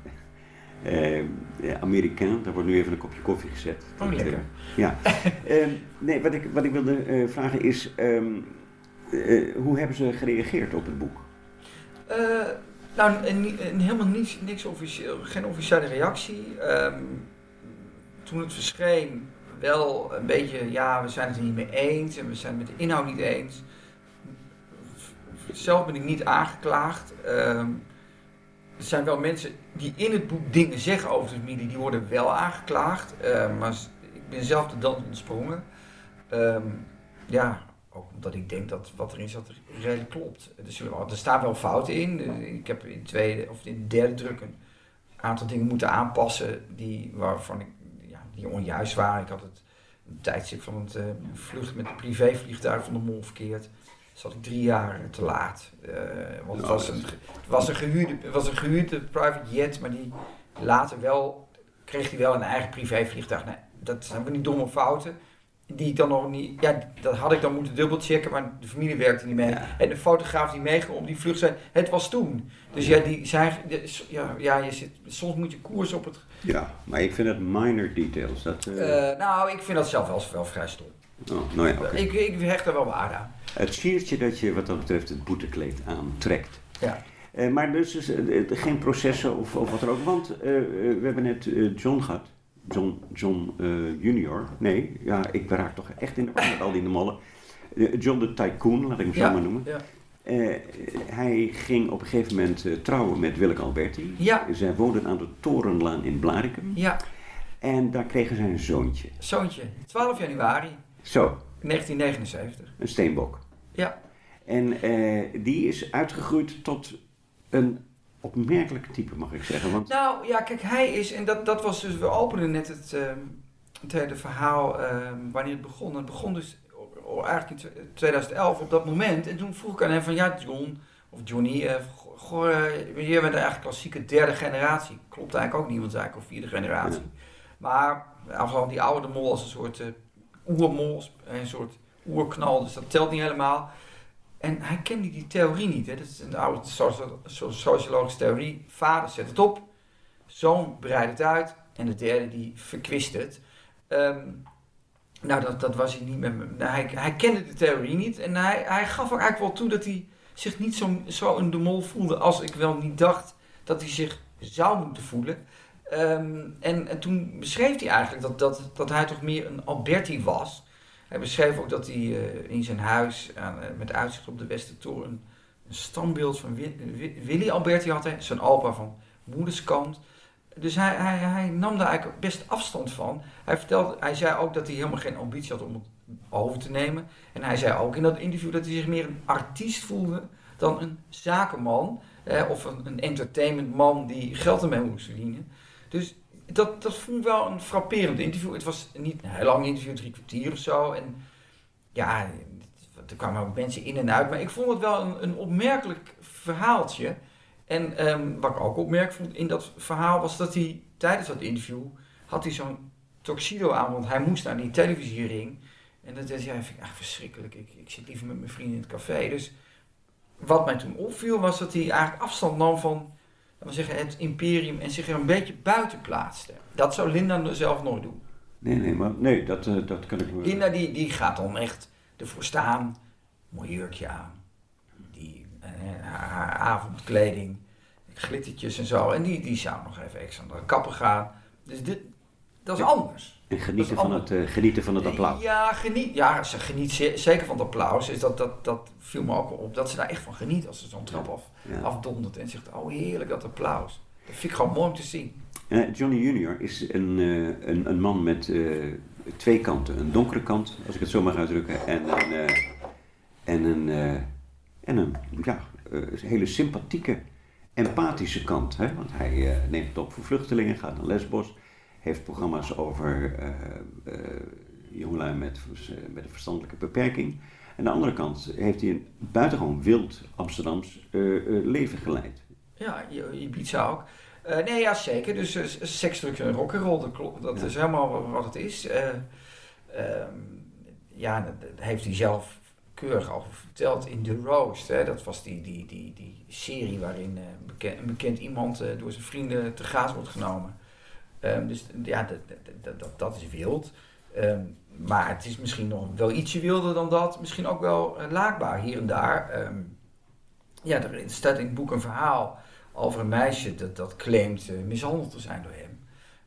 uh, Amerikaan. Daar wordt nu even een kopje koffie gezet.
Oh, lekker. Uh,
ja. uh, nee, wat ik, wat ik wilde uh, vragen is, um, uh, hoe hebben ze gereageerd op het boek?
Uh, nou, een, een, helemaal niets, niks officieel, geen officiële reactie. Um, toen het verscheen, wel een beetje, ja, we zijn het er niet mee eens en we zijn het met de inhoud niet eens. Zelf ben ik niet aangeklaagd. Uh, er zijn wel mensen die in het boek dingen zeggen over de familie, die worden wel aangeklaagd. Uh, maar ik ben zelf de dans ontsprongen. Uh, ja, ook omdat ik denk dat wat erin zat redelijk klopt. Dus er staan wel fouten in. Ik heb in de tweede of in de derde druk een aantal dingen moeten aanpassen die, waarvan ik, ja, die onjuist waren. Ik had het een tijdstip van het uh, vlucht met het privévliegtuig van de Mol verkeerd. Zat ik drie jaar te laat. Uh, want het was een, het was een gehuurde, het was een gehuurde private jet, maar die later wel, kreeg hij wel een eigen privévliegtuig. Nee, dat zijn van die domme fouten. Die ik dan nog niet, ja, dat had ik dan moeten dubbelchecken, maar de familie werkte niet mee. Ja. En de fotograaf die meeging op die vlucht zei, het was toen. Dus ja, die zei, ja, ja je zit, soms moet je koers op het...
Ja, maar ik vind het minor details. Dat, uh...
Uh, nou, ik vind dat zelf wel, wel vrij stom.
Oh, nou ja, okay.
ik, ik hecht er wel waarde aan.
Het siertje dat je wat dat betreft het boetekleed aantrekt.
Ja.
Uh, maar dus, dus uh, geen processen of, of wat er ook. Want uh, we hebben net uh, John gehad. John, John uh, junior. Nee, ja, ik raak toch echt in de war met al die mollen. Uh, John de Tycoon, laat ik hem zo
ja,
maar noemen.
Ja.
Uh, hij ging op een gegeven moment uh, trouwen met Willeke Alberti.
Ja.
Zij woonden aan de Torenlaan in Blaricum.
Ja.
En daar kregen zij een zoontje.
Zoontje, twaalf januari.
Zo,
negentien negenenzeventig.
een steenbok.
Ja.
En uh, die is uitgegroeid tot een opmerkelijk type, mag ik zeggen. Want...
Nou, ja, kijk, hij is, en dat, dat was dus, we openen net het, uh, het hele verhaal uh, wanneer het begon. Het begon dus eigenlijk in twintig elf op dat moment. En toen vroeg ik aan hem van, ja, John, of Johnny, uh, goh, uh, je bent eigenlijk klassieke derde generatie. Klopt eigenlijk ook niet, want het is eigenlijk al vierde generatie. Ja. Maar afval die oude mol als een soort uh, oermol, een soort oerknal, dus dat telt niet helemaal. En hij kende die theorie niet. Hè. Dat is een oude sociologische theorie. Vader zet het op, zoon breidt het uit en de derde die verkwist het. Um, nou, dat, dat was hij niet met me. Nou, hij, hij kende de theorie niet en hij, hij gaf er eigenlijk wel toe dat hij zich niet zo, zo een de mol voelde als ik wel niet dacht dat hij zich zou moeten voelen. Um, en, en toen beschreef hij eigenlijk dat, dat, dat hij toch meer een Alberti was. Hij beschreef ook dat hij uh, in zijn huis uh, met uitzicht op de Westertoren een, een standbeeld van Wi- Willy Alberti had. Hè, zijn opa van moederskant. Dus hij, hij, hij nam daar eigenlijk best afstand van. Hij, vertelde, hij zei ook dat hij helemaal geen ambitie had om het over te nemen. En hij zei ook in dat interview dat hij zich meer een artiest voelde dan een zakenman. Eh, of een, een entertainmentman die geld ermee moest verdienen. Dus dat, dat vond ik wel een frapperend interview. Het was niet een heel lang interview, drie kwartier of zo. En ja, er kwamen ook mensen in en uit. Maar ik vond het wel een, een opmerkelijk verhaaltje. En um, wat ik ook opmerk vond in dat verhaal was dat hij tijdens dat interview had hij zo'n tuxedo aan, want hij moest naar die televisiering. En dat ja, vind ik echt verschrikkelijk. Ik, ik zit liever met mijn vrienden in het café. Dus wat mij toen opviel was dat hij eigenlijk afstand nam van, laten we zeggen, het imperium en zich er een beetje buiten plaatste. Dat zou Linda zelf nooit doen.
Nee, nee, maar nee, dat, uh, dat kan ik me...
Linda die, die gaat dan echt ervoor staan, mooi jurkje aan, die, uh, haar, haar avondkleding, glittertjes en zo. En die, die zou nog even extra naar de kapper gaan. Dus dit, dat is ja. anders.
En genieten van, het, uh, genieten van het applaus.
Ja, geniet, ja, ze geniet ze, zeker van het applaus. Is dat, dat, dat viel me ook wel op. Dat ze daar echt van geniet als ze zo'n trap af, ja. afdondert. En zegt, oh heerlijk dat applaus. Dat vind ik gewoon mooi om te zien.
Uh, Johnny junior is een, uh, een, een man met uh, twee kanten. Een donkere kant, als ik het zo mag uitdrukken. En een, uh, en een, uh, en een ja, uh, hele sympathieke, empathische kant. Hè? Want hij uh, neemt het op voor vluchtelingen, gaat naar Lesbos. Heeft programma's over uh, uh, jongelui met, uh, met een verstandelijke beperking. Aan de andere kant heeft hij een buitengewoon wild Amsterdams uh, uh, leven geleid.
Ja, Ibiza ook. Uh, nee, ja, zeker. Dus uh, seks, drugs en rock'n'roll, dat, klopt, dat ja. is helemaal wat het is. Uh, uh, ja, daar heeft hij zelf keurig over verteld in The Roast. Hè. Dat was die, die, die, die serie waarin uh, bekend, een bekend iemand uh, door zijn vrienden te gaas wordt genomen. Um, dus ja, dat, dat, dat, dat is wild. Um, maar het is misschien nog wel ietsje wilder dan dat. Misschien ook wel uh, laakbaar hier en daar. Um, ja, er staat in het boek een verhaal over een meisje dat, dat claimt uh, mishandeld te zijn door hem.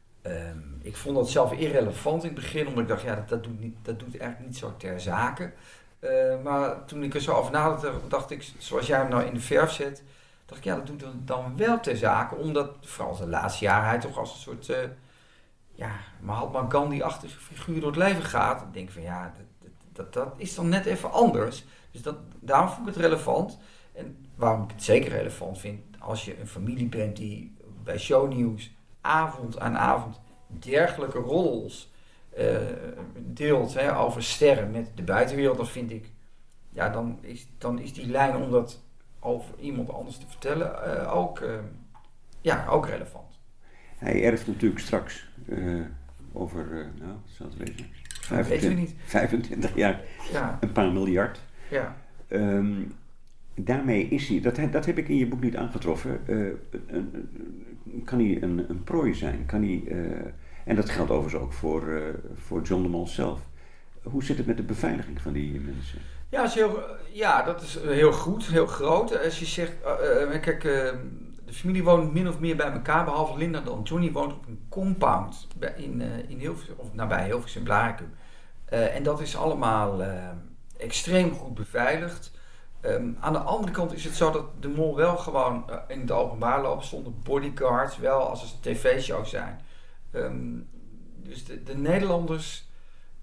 Um, ik vond dat zelf irrelevant in het begin, omdat ik dacht, ja, dat, dat, doet, niet, dat doet eigenlijk niet zo ter zake. Uh, maar toen ik er zo over nadacht, dacht ik, zoals jij hem nou in de verf zet, dacht ik, ja, dat doet dan wel ter zake, omdat vooral de laatste jaren hij toch als een soort, uh, ja, Mahatma Gandhi-achtige figuur door het leven gaat. Ik denk van, ja, dat, dat, dat is dan net even anders. Dus dat, daarom vond ik het relevant. En waarom ik het zeker relevant vind, als je een familie bent die bij shownieuws avond aan avond dergelijke roddels uh, deelt, hè, over sterren met de buitenwereld, dan vind ik, ja, dan is, dan is die lijn om dat over iemand anders te vertellen uh, ook, uh, ja, ook relevant.
Hij erft natuurlijk straks uh, over, uh, nou, wat zal het wezen?
vijfentwintig, niet.
vijfentwintig jaar, ja. Een paar miljard.
Ja.
Um, daarmee is hij, dat, dat heb ik in je boek niet aangetroffen, uh, een, een, kan hij een, een prooi zijn? Kan hij, uh, en dat geldt overigens ook voor, uh, voor John de Mol zelf. Hoe zit het met de beveiliging van die mensen?
Ja, dat is heel, ja, dat is heel goed, heel groot. Als je zegt, uh, uh, kijk, uh, de familie woont min of meer bij elkaar, behalve Linda dan. Johnny woont op een compound bij, in, uh, in Hilversum, of nabij Hilversum Blaricum. Uh, en dat is allemaal uh, extreem goed beveiligd. Um, aan de andere kant is het zo dat de Mol wel gewoon uh, in het openbaar loopt zonder bodyguards, wel als het tv-shows zijn. Um, dus de, de Nederlanders,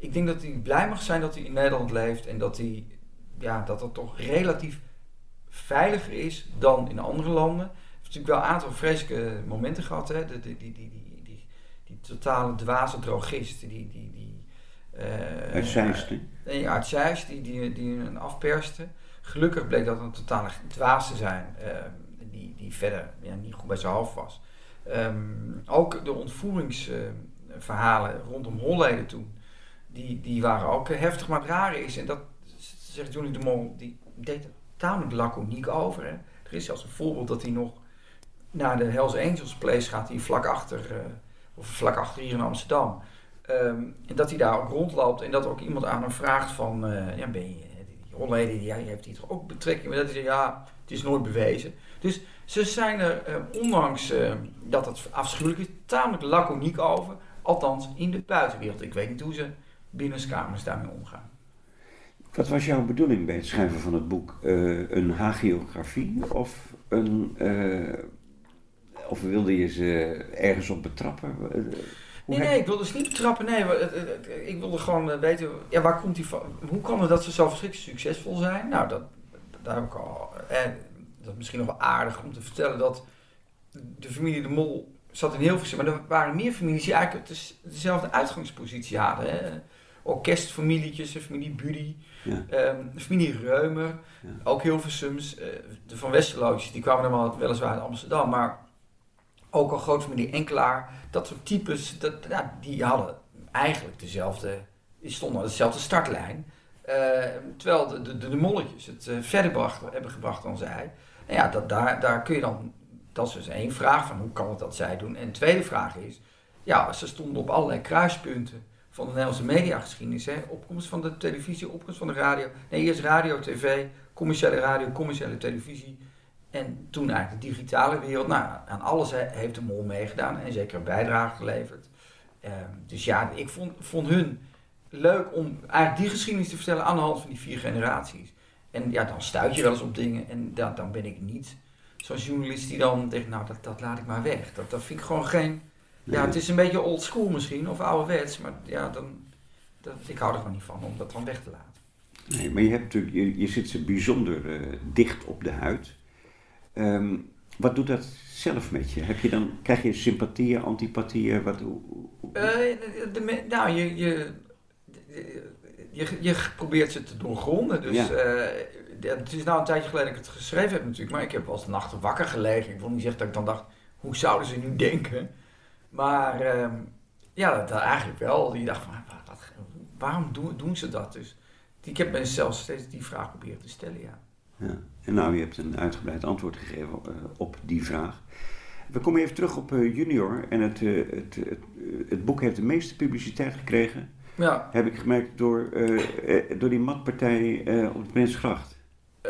ik denk dat hij blij mag zijn dat hij in Nederland leeft en dat hij, ja, dat het toch relatief veiliger is dan in andere landen. Hij heeft natuurlijk wel een aantal vreselijke momenten gehad, hè. De, die, die, die, die, die, die totale dwaze drogist, die, die, die uh,
uit Zeist, hè?
Nee, uit Zeist, die, die, die een afperste. Gelukkig bleek dat een totale dwaas te zijn, uh, die, die verder ja, niet goed bij zijn hoofd was. Um, ook de ontvoeringsverhalen uh, rondom Holleden toen, die, die waren ook uh, heftig. Maar het rare is, en dat zegt Johnny de Mol, die deed er tamelijk laconiek over. Hè. Er is zelfs een voorbeeld dat hij nog naar de Hells Angels Place gaat, die vlak achter, uh, of vlak achter hier in Amsterdam. Um, en dat hij daar ook rondloopt en dat ook iemand aan hem vraagt van, uh, ja, ben je, die Holleden, ja, je hebt hier toch ook betrekking? Maar dat hij zegt, ja, het is nooit bewezen. Dus ze zijn er, uh, ondanks uh, dat het afschuwelijk is, tamelijk laconiek over. Althans, in de buitenwereld. Ik weet niet hoe ze binnenskamers daarmee omgaan.
Wat was jouw bedoeling bij het schrijven van het boek? Uh, een hagiografie of een... Uh, of wilde je ze ergens op betrappen? Uh,
nee, nee, ik wilde ze niet betrappen. Nee, ik wilde gewoon weten, ja, waar komt die van? Hoe kan het dat ze zo verschrikkelijk succesvol zijn? Nou, dat, daar heb ik al... En dat is misschien nog wel aardig om te vertellen dat de familie De Mol zat in Hilversum, maar er waren meer families die eigenlijk dezelfde uitgangspositie hadden. Hè? Orkestfamilietjes, de familie Buddy, ja. um, de familie Reumer, ja. Ook Hilversums, uh, de Van Westerlootjes, die kwamen dan weliswaar uit Amsterdam, maar ook al grootfamilie Enkelaar, dat soort types, dat, ja, die hadden eigenlijk dezelfde, die stonden aan dezelfde startlijn. Uh, terwijl de, de, de, de molletjes het uh, verder bracht, hebben gebracht dan zij. En ja, dat, daar, daar kun je dan, dat is dus één vraag van hoe kan het dat zij doen. En de tweede vraag is, ja, ze stonden op allerlei kruispunten van de Nederlandse mediageschiedenis. Hè? Opkomst van de televisie, opkomst van de radio. Nee, eerst radio, tv, commerciële radio, commerciële televisie. En toen eigenlijk de digitale wereld. Nou, aan alles heeft de Mol meegedaan en zeker een bijdrage geleverd. Uh, dus ja, ik vond, vond hun leuk om eigenlijk die geschiedenis te vertellen aan de hand van die vier generaties. En ja, dan stuit je wel eens op dingen en dan, dan ben ik niet zo'n journalist die dan denkt, nou, dat, dat laat ik maar weg. Dat, dat vind ik gewoon geen... Ja, nee. Het is een beetje old school misschien, of ouderwets, maar ja, dan, dat, ik hou er gewoon niet van om dat dan weg te laten.
Nee, maar je, hebt, je, je zit ze bijzonder uh, dicht op de huid. Um, wat doet dat zelf met je? Heb je dan, krijg je sympathieën, antipathieën? Wat, hoe, hoe?
Uh, de, de, nou, je, je, je, je probeert ze te doorgronden. Dus ja. uh, het is nou een tijdje geleden dat ik het geschreven heb natuurlijk, maar ik heb wel eens nachten wakker gelegen. Ik wil niet zeggen dat ik dan dacht, hoe zouden ze nu denken? Maar uh, ja, dat, dat eigenlijk wel. Je dacht van, wat, wat, waarom doen, doen ze dat? Dus ik heb mezelf steeds die vraag proberen te stellen, ja.
Ja. En nou, je hebt een uitgebreid antwoord gegeven uh, op die vraag. We komen even terug op uh, Junior. En het, uh, het, het, uh, het boek heeft de meeste publiciteit gekregen. Ja. Heb ik gemerkt door, uh, uh, door die matpartij uh, op de Prinsengracht.
Uh,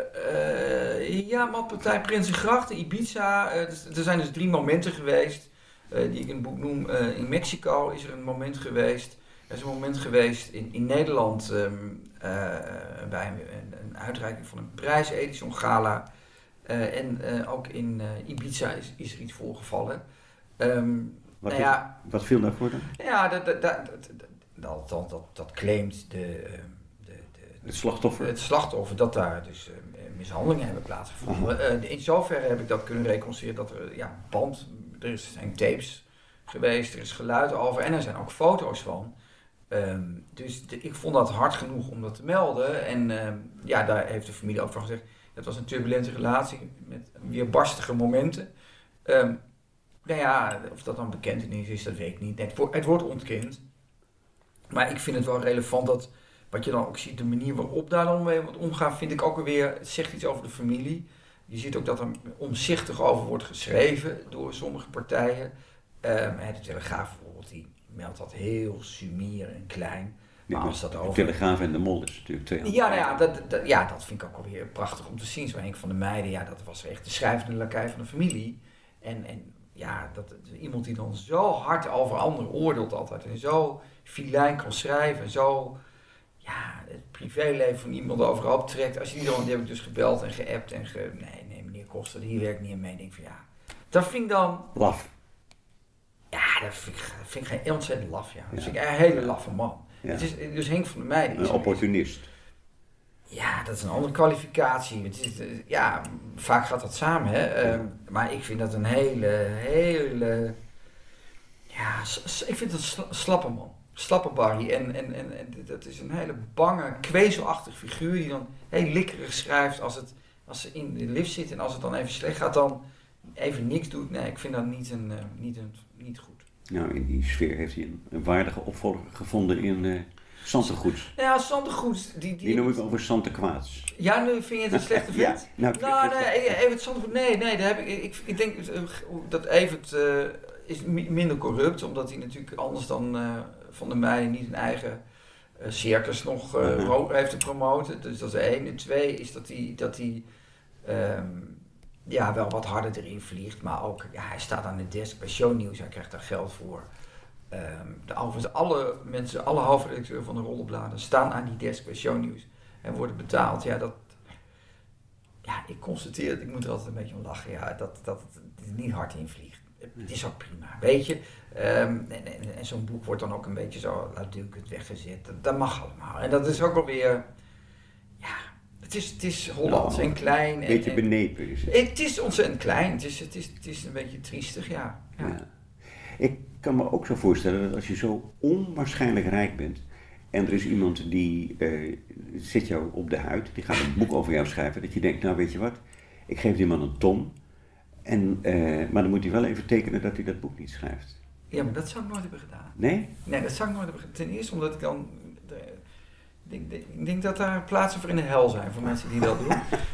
uh, ja, matpartij Prinsengracht, Ibiza. Uh, dus, er zijn dus drie momenten geweest. Uh, die ik in het boek noem. Uh, in Mexico is er een moment geweest. Er is een moment geweest in, in Nederland um, uh, bij een, een uitreiking van een prijs, Edison Gala. Uh, en uh, ook in uh, Ibiza is, is er iets voorgevallen. Um,
wat,
nou ja,
wat viel daarvoor dan?
Ja, dat, dat, dat, dat, dat, dat, dat claimt de, de, de,
het slachtoffer.
Het slachtoffer dat daar dus uh, mishandelingen hebben plaatsgevonden. Uh, in zoverre heb ik dat kunnen reconstrueren dat er ja, band, er zijn tapes geweest, er is geluid over en er zijn ook foto's van. Um, dus de, ik vond dat hard genoeg om dat te melden. En um, ja, daar heeft de familie ook van gezegd. Dat was een turbulente relatie met weerbarstige momenten. Um, nou ja, of dat dan bekentenis is, dat weet ik niet. Nee, het, wordt, het wordt ontkend. Maar ik vind het wel relevant dat, wat je dan ook ziet, de manier waarop daar dan mee wordt omgaan, vind ik ook weer, het zegt iets over de familie. Je ziet ook dat er omzichtig over wordt geschreven door sommige partijen. Um, de Telegraaf bijvoorbeeld, die meldt dat heel sumier en klein.
Maar ja, als dat over... De Telegraaf en de Mol is natuurlijk twee.
Ja, nou ja, dat, dat, ja, dat vind ik ook alweer prachtig om te zien. Zo Henk van der Meijden, ja, dat was echt de schrijvende lakai van de familie. En, en ja, dat, iemand die dan zo hard over anderen oordeelt altijd. En zo filijn kan schrijven. En zo, ja, het privéleven van iemand overhoop trekt. Als je die dan, die heb ik dus gebeld en geappt en ge... Nee, nee, meneer Koster, hier werkt niet aan mee. Ik denk van ja, dat vind ik dan...
Laf.
Ja, dat vind ik, dat vind ik geen ontzettend laf, ja. Dat vind ik een hele laffe man.
Ja.
Het is, dus Henk van der Meijden is
Een opportunist.
Ja, dat is een andere kwalificatie. Het is, uh, ja, vaak gaat dat samen, hè. Uh, maar ik vind dat een hele, hele... Ja, s- s- ik vind dat een sla- slappe man. Slappe Barry. En, en, en, en dat is een hele bange, kwezelachtige figuur die dan heel likkerig schrijft als, het, als ze in de lift zit en als het dan even slecht gaat, dan even niks doet. Nee, ik vind dat niet, een, uh, niet, een, niet goed.
Nou, in die sfeer heeft hij een, een waardige opvolger gevonden in uh, Sante Goeds.
Ja, Sander Goeds. Die, die,
Die noem ik over Sante Kwaads.
Ja, nu vind je het een slechte
Ja,
vent?
nou,
nou,
ik-
nee, Evert Zandvoort, nee, nee, daar heb ik, ik, ik denk uh, dat Evert uh, is mi- minder corrupt, omdat hij natuurlijk anders dan uh, Van der Meijden niet een eigen uh, circus nog uh,
Mhm.
ro- heeft te promoten. Dus dat is één. En twee is dat hij, dat hij um, ja, wel wat harder erin vliegt, maar ook, ja, hij staat aan de desk bij Shownieuws, hij krijgt daar geld voor. Um, de, overigens alle mensen, alle hoofdredacteuren van de rollenbladen staan aan die desk bij Shownieuws en worden betaald. Ja, dat, ja, ik constateer het, ik moet er altijd een beetje om lachen, ja, dat, dat het niet hard invliegt. Het is ook prima, weet je. Um, en, en, en zo'n boek wordt dan ook een beetje zo luidruchtig weggezet. Dat, dat mag allemaal. En dat is ook alweer, ja, het is, het is Hollands
Nou,
en klein.
Een
En,
beetje
en,
benepen is het.
het is ontzettend klein, het is, het is, het is een beetje triestig, ja. ja.
Ja. Ik kan me ook zo voorstellen dat als je zo onwaarschijnlijk rijk bent en er is iemand die uh, zit jou op de huid, die gaat een boek over jou schrijven, dat je denkt, nou weet je wat, ik geef die man een ton, en, uh, maar dan moet hij wel even tekenen dat hij dat boek niet schrijft.
Ja, maar dat zou ik nooit hebben gedaan.
Nee?
Nee, dat zou ik nooit hebben gedaan. Ten eerste omdat ik dan... De, ik, denk, ik denk dat daar plaatsen voor in de hel zijn, voor mensen die dat doen.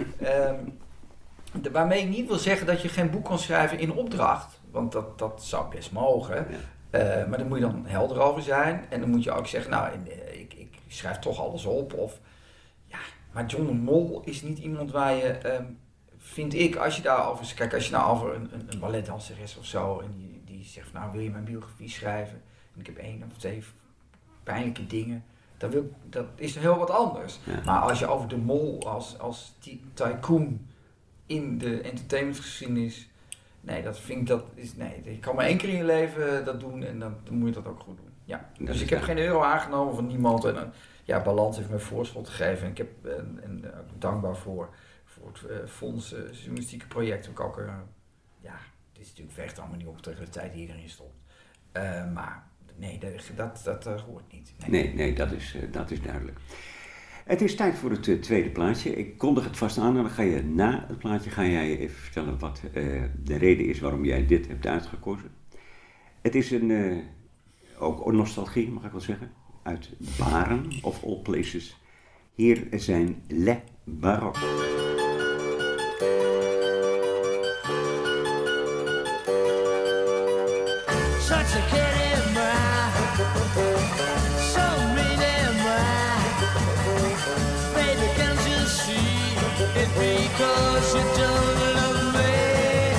um, de, waarmee ik niet wil zeggen dat je geen boek kan schrijven in opdracht. Want dat, dat zou best mogen.
Ja.
Uh, maar dan moet je dan helder over zijn. En dan moet je ook zeggen, nou, ik, ik schrijf toch alles op. Of, ja, maar John de Mol is niet iemand waar je... Um, vind ik, als je daarover... Kijk, als je nou over een, een, een balletdanseres of zo... en die, die zegt van, nou, wil je mijn biografie schrijven? En ik heb één of twee pijnlijke dingen... Dan wil, dat is heel wat anders.
Ja.
Maar als je over de Mol als, als die tycoon... in de entertainmentgeschiedenis... Nee, dat vind ik dat is... Nee, je kan maar één keer in je leven dat doen... en dan, dan moet je dat ook goed doen. Ja.
Dat
Dus
is
ik heb
waar.
geen euro aangenomen van niemand... en uh, ja, Balans heeft me voorschot gegeven... en ik heb uh, en, uh, dankbaar voor... voor het uh, fonds, uh, journalistieke project ook ook, uh, ja, dit is natuurlijk vecht allemaal niet op tegen de tijd die iedereen stopt. Uh, maar nee, dat, dat, dat uh, hoort niet. Nee,
Nee, nee, dat is, uh, dat is duidelijk. Het is tijd voor het uh, tweede plaatje. Ik kondig het vast aan en dan ga je na het plaatje ga jij even vertellen wat uh, de reden is waarom jij dit hebt uitgekozen. Het is een, uh, ook nostalgie mag ik wel zeggen, uit Baren of all places. Hier zijn Les Baroques.
Such a kid in my, so mean in my. Baby, can't you see it because you don't love me?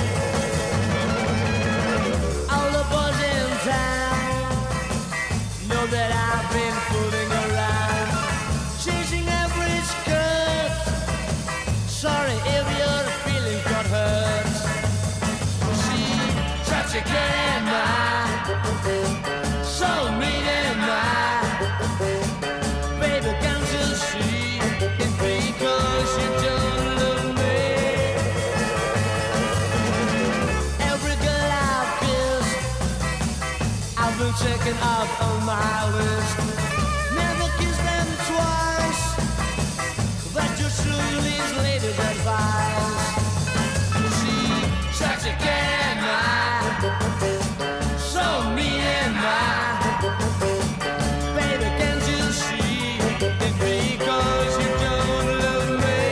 All the boys in town know that I've been fooling around, chasing every skirt. Sorry if your feelings got hurt. See, such a kid in my, so mean in my. Baby, can't you see it's because you don't love me? Every girl I've kissed, I've been checking off on my list. Never kiss them twice. That's just through these ladies' advice. See, such a can I, so mean am I. Baby, can't you see it's because you don't love me?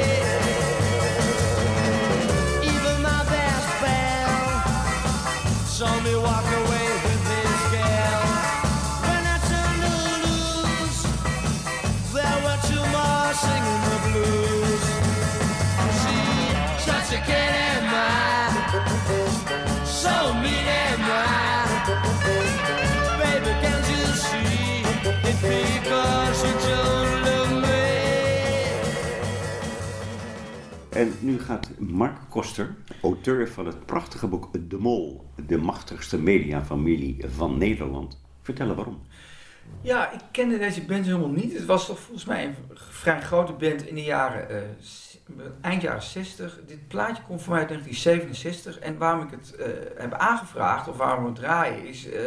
Even my best pal saw me walk away with his gal. When I turned to lose, there were two more singing the blues. See, such a kid am I, so mean am I. Baby, can't you see it because you don't love me?
En nu gaat Mark Koster, auteur van het prachtige boek De Mol, de machtigste mediafamilie van Nederland, vertellen waarom.
Ja, ik kende deze band helemaal niet. Het was toch volgens mij een vrij grote band in de jaren, uh, eind jaren zestig. Dit plaatje komt voor mij uit negentien zevenenzestig. En waarom ik het uh, heb aangevraagd, of waarom we het draaien, is uh,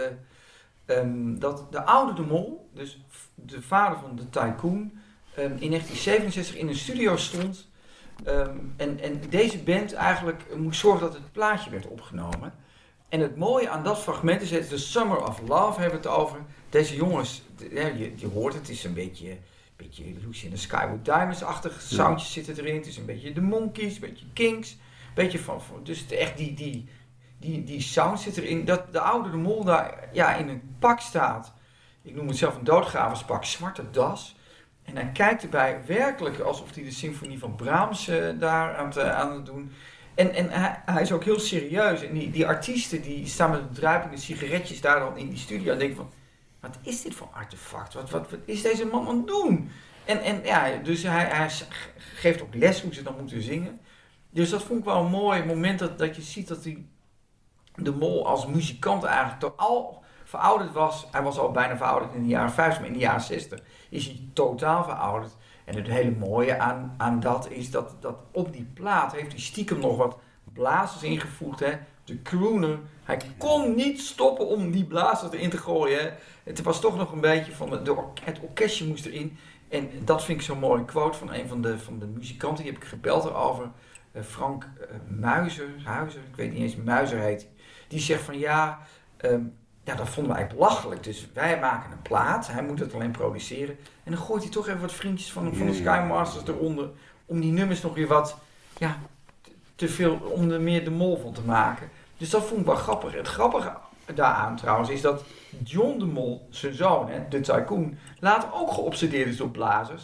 um, dat de oude De Mol, dus de vader van de Tycoon, um, in negentien zevenenzestig in een studio stond. Um, en, en deze band eigenlijk moest zorgen dat het plaatje werd opgenomen. En het mooie aan dat fragment is, het is The Summer of Love, hebben we het over. Deze jongens, ja, je, je hoort het, het is een beetje, beetje Lucy in the Sky with Diamonds-achtig soundjes zitten erin. Het is een beetje de Monkees, een beetje Kings, een beetje van, van dus het, echt die, die, die, die sound zit erin. Dat de oude De Mol daar ja, in een pak staat, ik noem het zelf een doodgraverspak, zwarte das. En hij kijkt erbij werkelijk alsof hij de symfonie van Brahms uh, daar aan het, uh, aan het doen. En, en hij, hij is ook heel serieus. En die, die artiesten die staan met druipende sigaretjes daar dan in die studio en denken van, wat is dit voor artefact? Wat, wat, wat is deze man aan het doen? En, en ja, dus hij, hij geeft ook les hoe ze dan moeten zingen. Dus dat vond ik wel een mooi moment dat, dat je ziet dat die De Mol als muzikant eigenlijk toch al verouderd was. Hij was al bijna verouderd in de jaren vijftig, maar in de jaren zestig is hij totaal verouderd. En het hele mooie aan, aan dat is dat, dat op die plaat heeft hij stiekem nog wat blazers ingevoegd. Hè? De crooner, hij kon niet stoppen om die blazers erin te gooien. Hè? Het was toch nog een beetje van, de, de or- het orkestje moest erin. En dat vind ik zo'n mooie quote van een van de, van de muzikanten, die heb ik gebeld erover. Uh, Frank uh, Muizer, Huizer, ik weet niet eens, Muizer heet hij. Die zegt van ja, um, ja, dat vonden we eigenlijk belachelijk. Dus wij maken een plaat, hij moet het alleen produceren. En dan gooit hij toch even wat vriendjes van, van de Skymasters eronder. Om die nummers nog weer wat, ja, te veel, om er meer De Mol van te maken. Dus dat vond ik wel grappig. Het grappige daaraan trouwens is dat John De Mol, zijn zoon, hè, de Tycoon, later ook geobsedeerd is door blazers.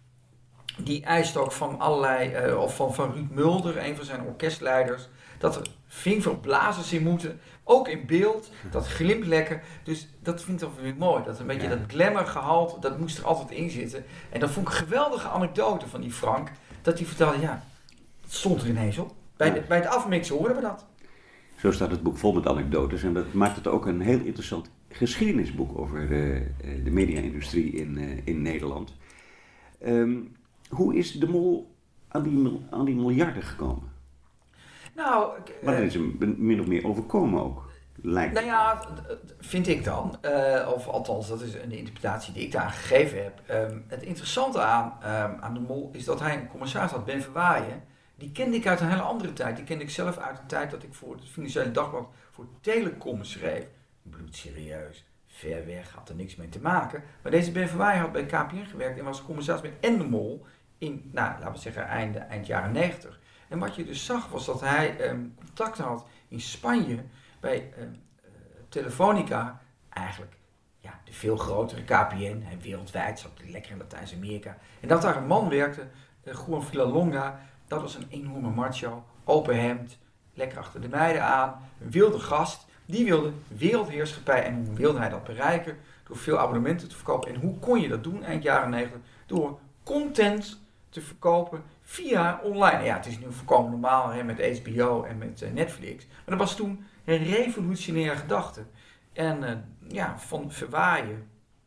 Die eist ook van allerlei, uh, of van, van Ruud Mulder, een van zijn orkestleiders, dat er veel blazers in moeten. Ook in beeld, dat glimt lekker. Dus dat vind ik dan weer mooi. Dat een beetje ja. dat glamour gehalte, dat moest er altijd in zitten. En dat vond ik een geweldige anekdote van die Frank. Dat hij vertelde, ja, het stond er ineens op. Bij, ja. de, bij het afmixen hoorden we dat.
Zo staat het boek vol met anekdotes. En dat maakt het ook een heel interessant geschiedenisboek over uh, de media-industrie in, uh, in Nederland. Um, hoe is De Mol aan die, aan die miljarden gekomen?
Nou,
maar dat is hem min of meer overkomen ook, lijkt
Nou ja, vind ik dan. Uh, of althans, dat is een interpretatie die ik daar gegeven heb. Um, het interessante aan, um, aan De Mol is dat hij een commissaris had, Ben Verwaaien. Die kende ik uit een hele andere tijd. Die kende ik zelf uit de tijd dat ik voor het Financiële Dagblad voor Telecom schreef. Bloedserieus, ver weg, had er niks mee te maken. Maar deze Ben Verwaaien had bij K P N gewerkt en was commissaris bij en De Mol in, nou, laten we zeggen, eind, eind jaren negentig. En wat je dus zag was dat hij um, contacten had in Spanje bij um, uh, Telefonica, eigenlijk ja, de veel grotere K P N, en wereldwijd, zat lekker in Latijns-Amerika. En dat daar een man werkte, uh, Juan Villalonga, dat was een enorme macho, open hemd, lekker achter de meiden aan, een wilde gast. Die wilde wereldheerschappij en hoe wilde hij dat bereiken? Door veel abonnementen te verkopen. En hoe kon je dat doen eind jaren negentig? Door content te verkopen via online. Ja, het is nu volkomen normaal hè, met H B O en met uh, Netflix. Maar dat was toen een revolutionaire gedachte. En uh, ja, Van Verwaaien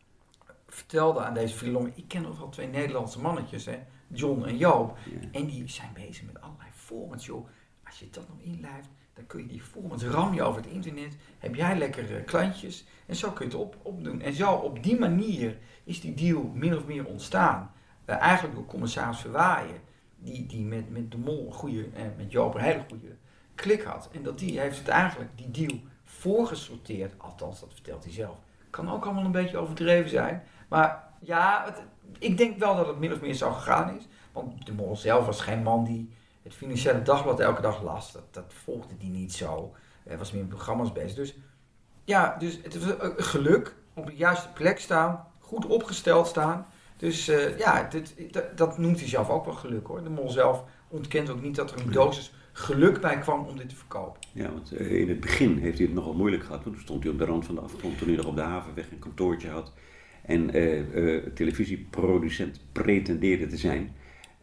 vertelde aan deze Villalonga, ik ken nog wel twee Nederlandse mannetjes, hè, John en Joop. Ja. En die zijn bezig met allerlei formats, joh. Als je dat nog inlijft, dan kun je die formats ram je over het internet. Heb jij lekkere klantjes en zo kun je het op, opdoen. En zo op die manier is die deal min of meer ontstaan. Uh, eigenlijk door commissaris Verwaaien, die, die met, met De Mol een goede, en met Joop een hele goede klik had. En dat die heeft het eigenlijk, die deal, voorgesorteerd. Althans, dat vertelt hij zelf. Kan ook allemaal een beetje overdreven zijn. Maar ja, het, ik denk wel dat het min of meer zo gegaan is. Want De Mol zelf was geen man die het Financiële Dagblad elke dag las. Dat, dat volgde hij niet zo. Hij was meer in programma's bezig. Dus ja, dus het was een geluk. Op de juiste plek staan. Goed opgesteld staan. Dus uh, ja, dit, dat, dat noemt hij zelf ook wel geluk hoor. De Mol zelf ontkent ook niet dat er een dosis geluk bij kwam om dit te verkopen.
Ja, want uh, in het begin heeft hij het nogal moeilijk gehad. Toen stond hij op de rand van de afgrond, toen hij nog op de havenweg een kantoortje had. En uh, uh, televisieproducent pretendeerde te zijn.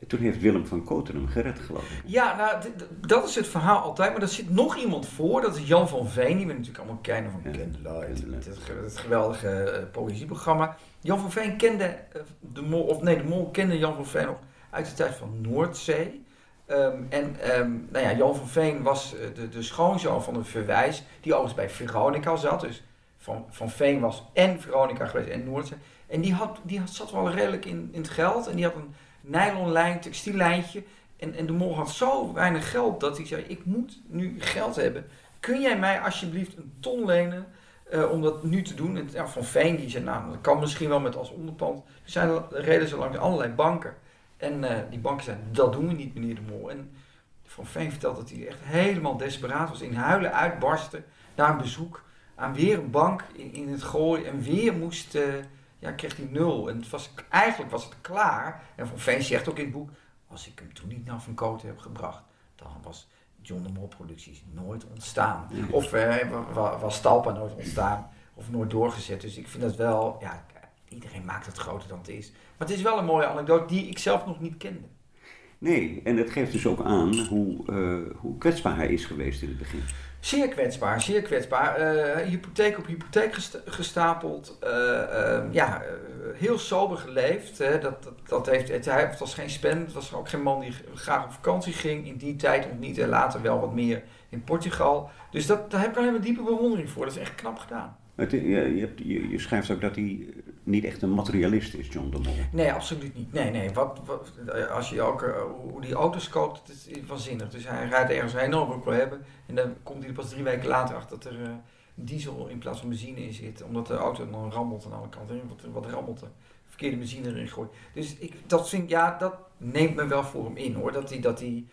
Toen heeft Willem van Koten hem gered, geloof ik.
Ja, nou, d- d- dat is het verhaal altijd. Maar er zit nog iemand voor. Dat is Jan van Veen. Die we natuurlijk allemaal kennen van
Ja,
Candlelight.
Candlelight.
Het, het, het geweldige uh, poëzieprogramma. Jan van Veen kende uh, de Mol, of nee, de Mol kende Jan van Veen nog uit de tijd van Noordzee. Um, en um, nou ja, Jan van Veen was uh, de, de schoonzoon van een Verwijs. Die overigens bij Veronica zat. Dus Van, van Veen was en Veronica geweest en Noordzee. En die, had, die had, zat wel redelijk in, in het geld. En die had een nylonlijn, textiellijntje. En, en de Mol had zo weinig geld dat hij zei, ik moet nu geld hebben. Kun jij mij alsjeblieft een ton lenen uh, om dat nu te doen? En ja, Van Veen die zei, nou dat kan misschien wel met als onderpand. Dus zijn reden ze langs allerlei banken. En uh, die banken zeiden, dat doen we niet meneer de Mol. En Van Veen vertelde dat hij echt helemaal desperaat was. In huilen uitbarstte na een bezoek aan weer een bank in, in het Gooi. En weer moest, uh, ja kreeg hij nul. En het was, eigenlijk was het klaar. En Van Veen zegt ook in het boek, als ik hem toen niet naar Van Koten heb gebracht, dan was John de Mol Producties nooit ontstaan. Of uh, was Talpa nooit ontstaan. Of nooit doorgezet. Dus ik vind dat wel, ja, iedereen maakt het groter dan het is. Maar het is wel een mooie anekdote die ik zelf nog niet kende.
Nee, en het geeft dus ook aan hoe, uh, hoe kwetsbaar hij is geweest in het begin.
Zeer kwetsbaar, zeer kwetsbaar. Uh, hypotheek op hypotheek gesta- gestapeld. Uh, uh, ja, uh, heel sober geleefd. Hè. Dat, dat, dat heeft, het, hij, het was geen spend, het was ook geen man die graag op vakantie ging. In die tijd ontmoette en later wel wat meer in Portugal. Dus dat, daar heb ik alleen maar diepe bewondering voor. Dat is echt knap gedaan.
Het, je, je, hebt, je, je schrijft ook dat hij niet echt een materialist is, John de Mol.
Nee, absoluut niet. Nee, nee. Wat, wat, als je ook, uh, hoe die auto's koopt, het is waanzinnig. Dus hij rijdt ergens heen, nou, ik wil hebben. En dan komt hij er pas drie weken later achter dat er uh, diesel in plaats van benzine in zit. Omdat de auto dan rammelt aan alle kanten. Wat, wat rammelt er? Verkeerde benzine erin gooit. Dus ik, dat vind ik, ja, dat neemt me wel voor hem in hoor. Dat hij dat, hij,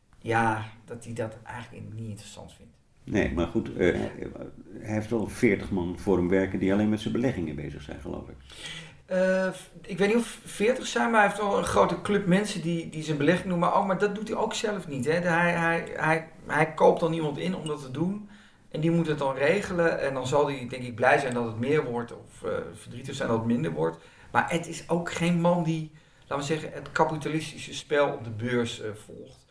ja, dat, hij dat eigenlijk niet interessant vindt.
Nee, maar goed, uh, hij heeft wel veertig man voor hem werken die alleen met zijn beleggingen bezig zijn, geloof ik.
Uh, ik weet niet of veertig zijn, maar hij heeft wel een grote club mensen die, die zijn belegging doen. Maar, ook, maar dat doet hij ook zelf niet. Hè. Hij, hij, hij, hij koopt dan iemand in om dat te doen. En die moet het dan regelen. En dan zal hij denk ik blij zijn dat het meer wordt. Of uh, verdrietig zijn dat het minder wordt. Maar het is ook geen man die, laten we zeggen, het kapitalistische spel op de beurs uh, volgt.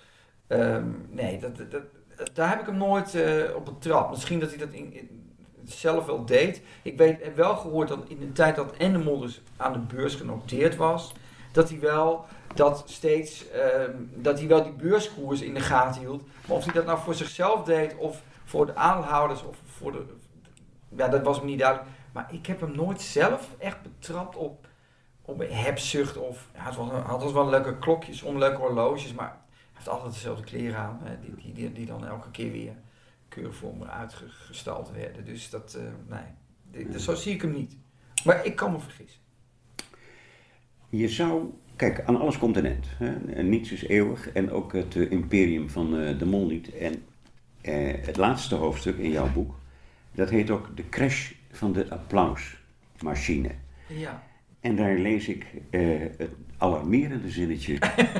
Um, nee, dat... dat daar heb ik hem nooit uh, op betrapt. Misschien dat hij dat in, in, zelf wel deed. Ik weet, heb wel gehoord dat in de tijd dat Endemol dus aan de beurs genoteerd was, dat hij wel dat steeds, uh, dat hij wel die beurskoers in de gaten hield. Maar of hij dat nou voor zichzelf deed of voor de aandeelhouders of voor de, ja, dat was me niet duidelijk. Maar ik heb hem nooit zelf echt betrapt op, op hebzucht of, ja, het was, had was wel leuke klokjes om leuke horloges, maar hij heeft altijd dezelfde kleren aan, hè, die, die, die, die dan elke keer weer keurig voor me uitgestald werden. Dus dat, uh, nee, die, dus zo zie ik hem niet. Maar ik kan me vergissen.
Je zou, kijk, aan alles komt een eind. Hè? En niets is eeuwig en ook het uh, imperium van uh, de Mol niet. En uh, het laatste hoofdstuk in jouw boek, dat heet ook de crash van de applausmachine.
Ja.
En daar lees ik uh, het alarmerende zinnetje.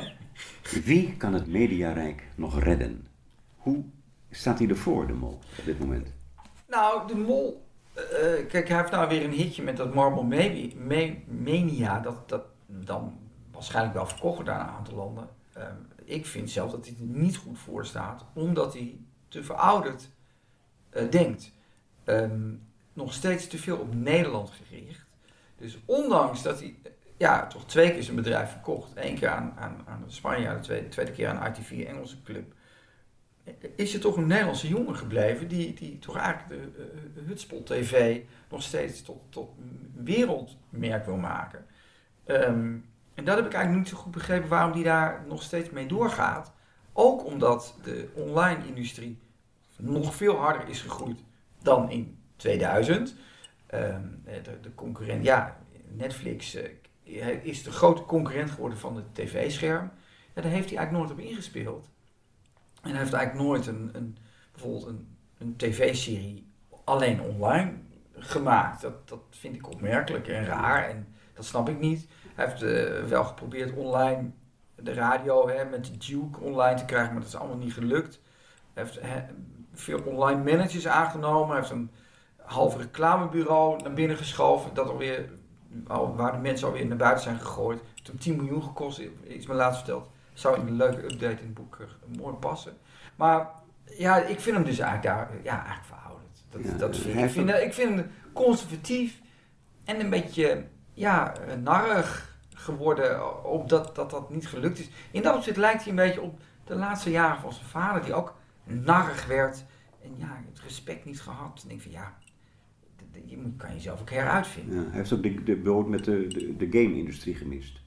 Wie kan het mediarijk nog redden? Hoe staat hij ervoor, de Mol, op dit moment?
Nou, de Mol, uh, kijk, hij heeft nou weer een hitje met dat Marble Maybe, Me- Mania, dat, dat dan waarschijnlijk wel verkocht wordt aan een aantal landen. Uh, ik vind zelf dat hij er niet goed voor staat, omdat hij te verouderd uh, denkt. Um, nog steeds te veel op Nederland gericht. Dus ondanks dat hij ja, toch twee keer zijn bedrijf verkocht. Eén keer aan, aan, aan de Spanjaarden, de tweede, tweede keer aan I T V, Engelse club. Is er toch een Nederlandse jongen gebleven die, die toch eigenlijk de uh, Hutspot T V nog steeds tot, tot wereldmerk wil maken. Um, en dat heb ik eigenlijk niet zo goed begrepen waarom die daar nog steeds mee doorgaat. Ook omdat de online industrie nog veel harder is gegroeid dan in tweeduizend. Um, de, de concurrent, ja, Netflix uh, is de grote concurrent geworden van het tv-scherm. Ja, daar heeft hij eigenlijk nooit op ingespeeld. En hij heeft eigenlijk nooit een, een, bijvoorbeeld een, een tv-serie alleen online gemaakt. Dat, dat vind ik opmerkelijk en raar en dat snap ik niet. Hij heeft uh, wel geprobeerd online de radio hè, met de Duke online te krijgen, maar dat is allemaal niet gelukt. Hij heeft hè, veel online managers aangenomen. Hij heeft een half reclamebureau naar binnen geschoven, dat alweer al, waar de mensen alweer naar buiten zijn gegooid. Het heeft tien miljoen gekost, is me laatst verteld. Zou in een leuke update in het boek uh, mooi passen. Maar ja, ik vind hem dus eigenlijk daar, ja, eigenlijk verouderd. Dat,
Ja,
dat vind,
hij
ik, vind, ik vind hem conservatief en een beetje, ja, narrig geworden op dat, dat dat niet gelukt is. In dat opzicht lijkt hij een beetje op de laatste jaren van zijn vader, die ook narrig werd en ja, het respect niet gehad. En ik vind, ja, je moet, kan jezelf ook heruitvinden.
Ja, hij heeft ook de, de boot met de, de, de game-industrie gemist.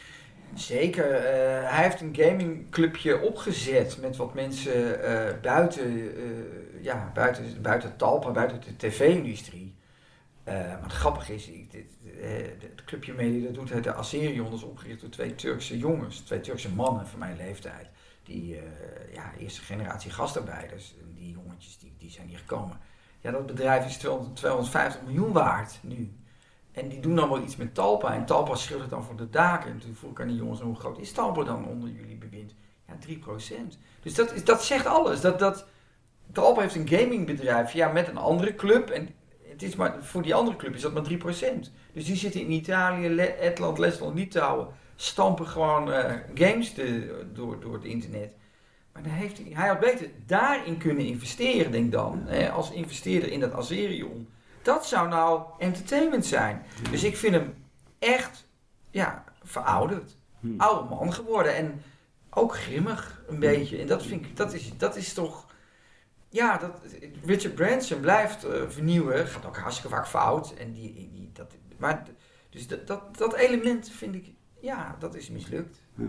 Zeker. Uh, hij heeft een gamingclubje opgezet met wat mensen uh, buiten, uh, ja, buiten, buiten Talpa, buiten de tv-industrie. Uh, maar het grappige is, ik, dit, uh, het clubje mee dat doet, de Aserion, dat is opgericht door twee Turkse jongens, twee Turkse mannen van mijn leeftijd. Die uh, ja, eerste generatie gastarbeiders, en die jongetjes die, die zijn hier gekomen. Ja, dat bedrijf is tweehonderdvijftig miljoen waard nu. En die doen dan wel iets met Talpa. En Talpa schreeuwt het dan voor de daken. En toen vroeg ik aan die jongens, hoe groot is Talpa dan onder jullie bewind? Ja, drie procent. Dus dat, is, dat zegt alles. Dat, dat, Talpa heeft een gamingbedrijf, ja, met een andere club. En het is maar, voor die andere club is dat maar drie procent. Dus die zitten in Italië, Letland, Letland, Litouwen. Stampen gewoon uh, games te, door, door het internet. Maar dan heeft hij, hij had beter daarin kunnen investeren, denk ik dan. Eh, als investeerder in dat Aserion. Dat zou nou entertainment zijn. Dus ik vind hem echt, ja, verouderd. Hmm. Oude man geworden. En ook grimmig, een beetje. En dat vind ik, dat is, dat is toch... Ja, dat, Richard Branson blijft uh, vernieuwen. Gaat ook hartstikke vaak fout. En die, die, dat, maar, dus dat, dat, dat element vind ik, ja, dat is mislukt.
Ja.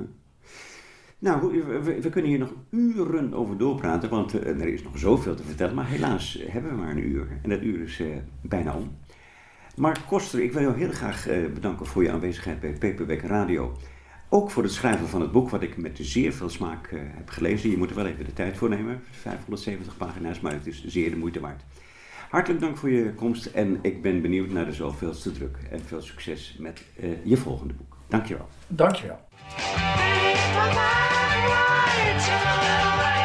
Nou, we, we kunnen hier nog uren over doorpraten, want uh, er is nog zoveel te vertellen. Maar helaas uh, hebben we maar een uur. En dat uur is uh, bijna om. Mark Koster, ik wil jou heel graag uh, bedanken voor je aanwezigheid bij Paperback Radio. Ook voor het schrijven van het boek, wat ik met zeer veel smaak uh, heb gelezen. Je moet er wel even de tijd voor nemen. vijfhonderdzeventig pagina's, maar het is zeer de moeite waard. Hartelijk dank voor je komst en ik ben benieuwd naar de zoveelste druk. En veel succes met uh, je volgende boek. Dankjewel.
Dankjewel.
It's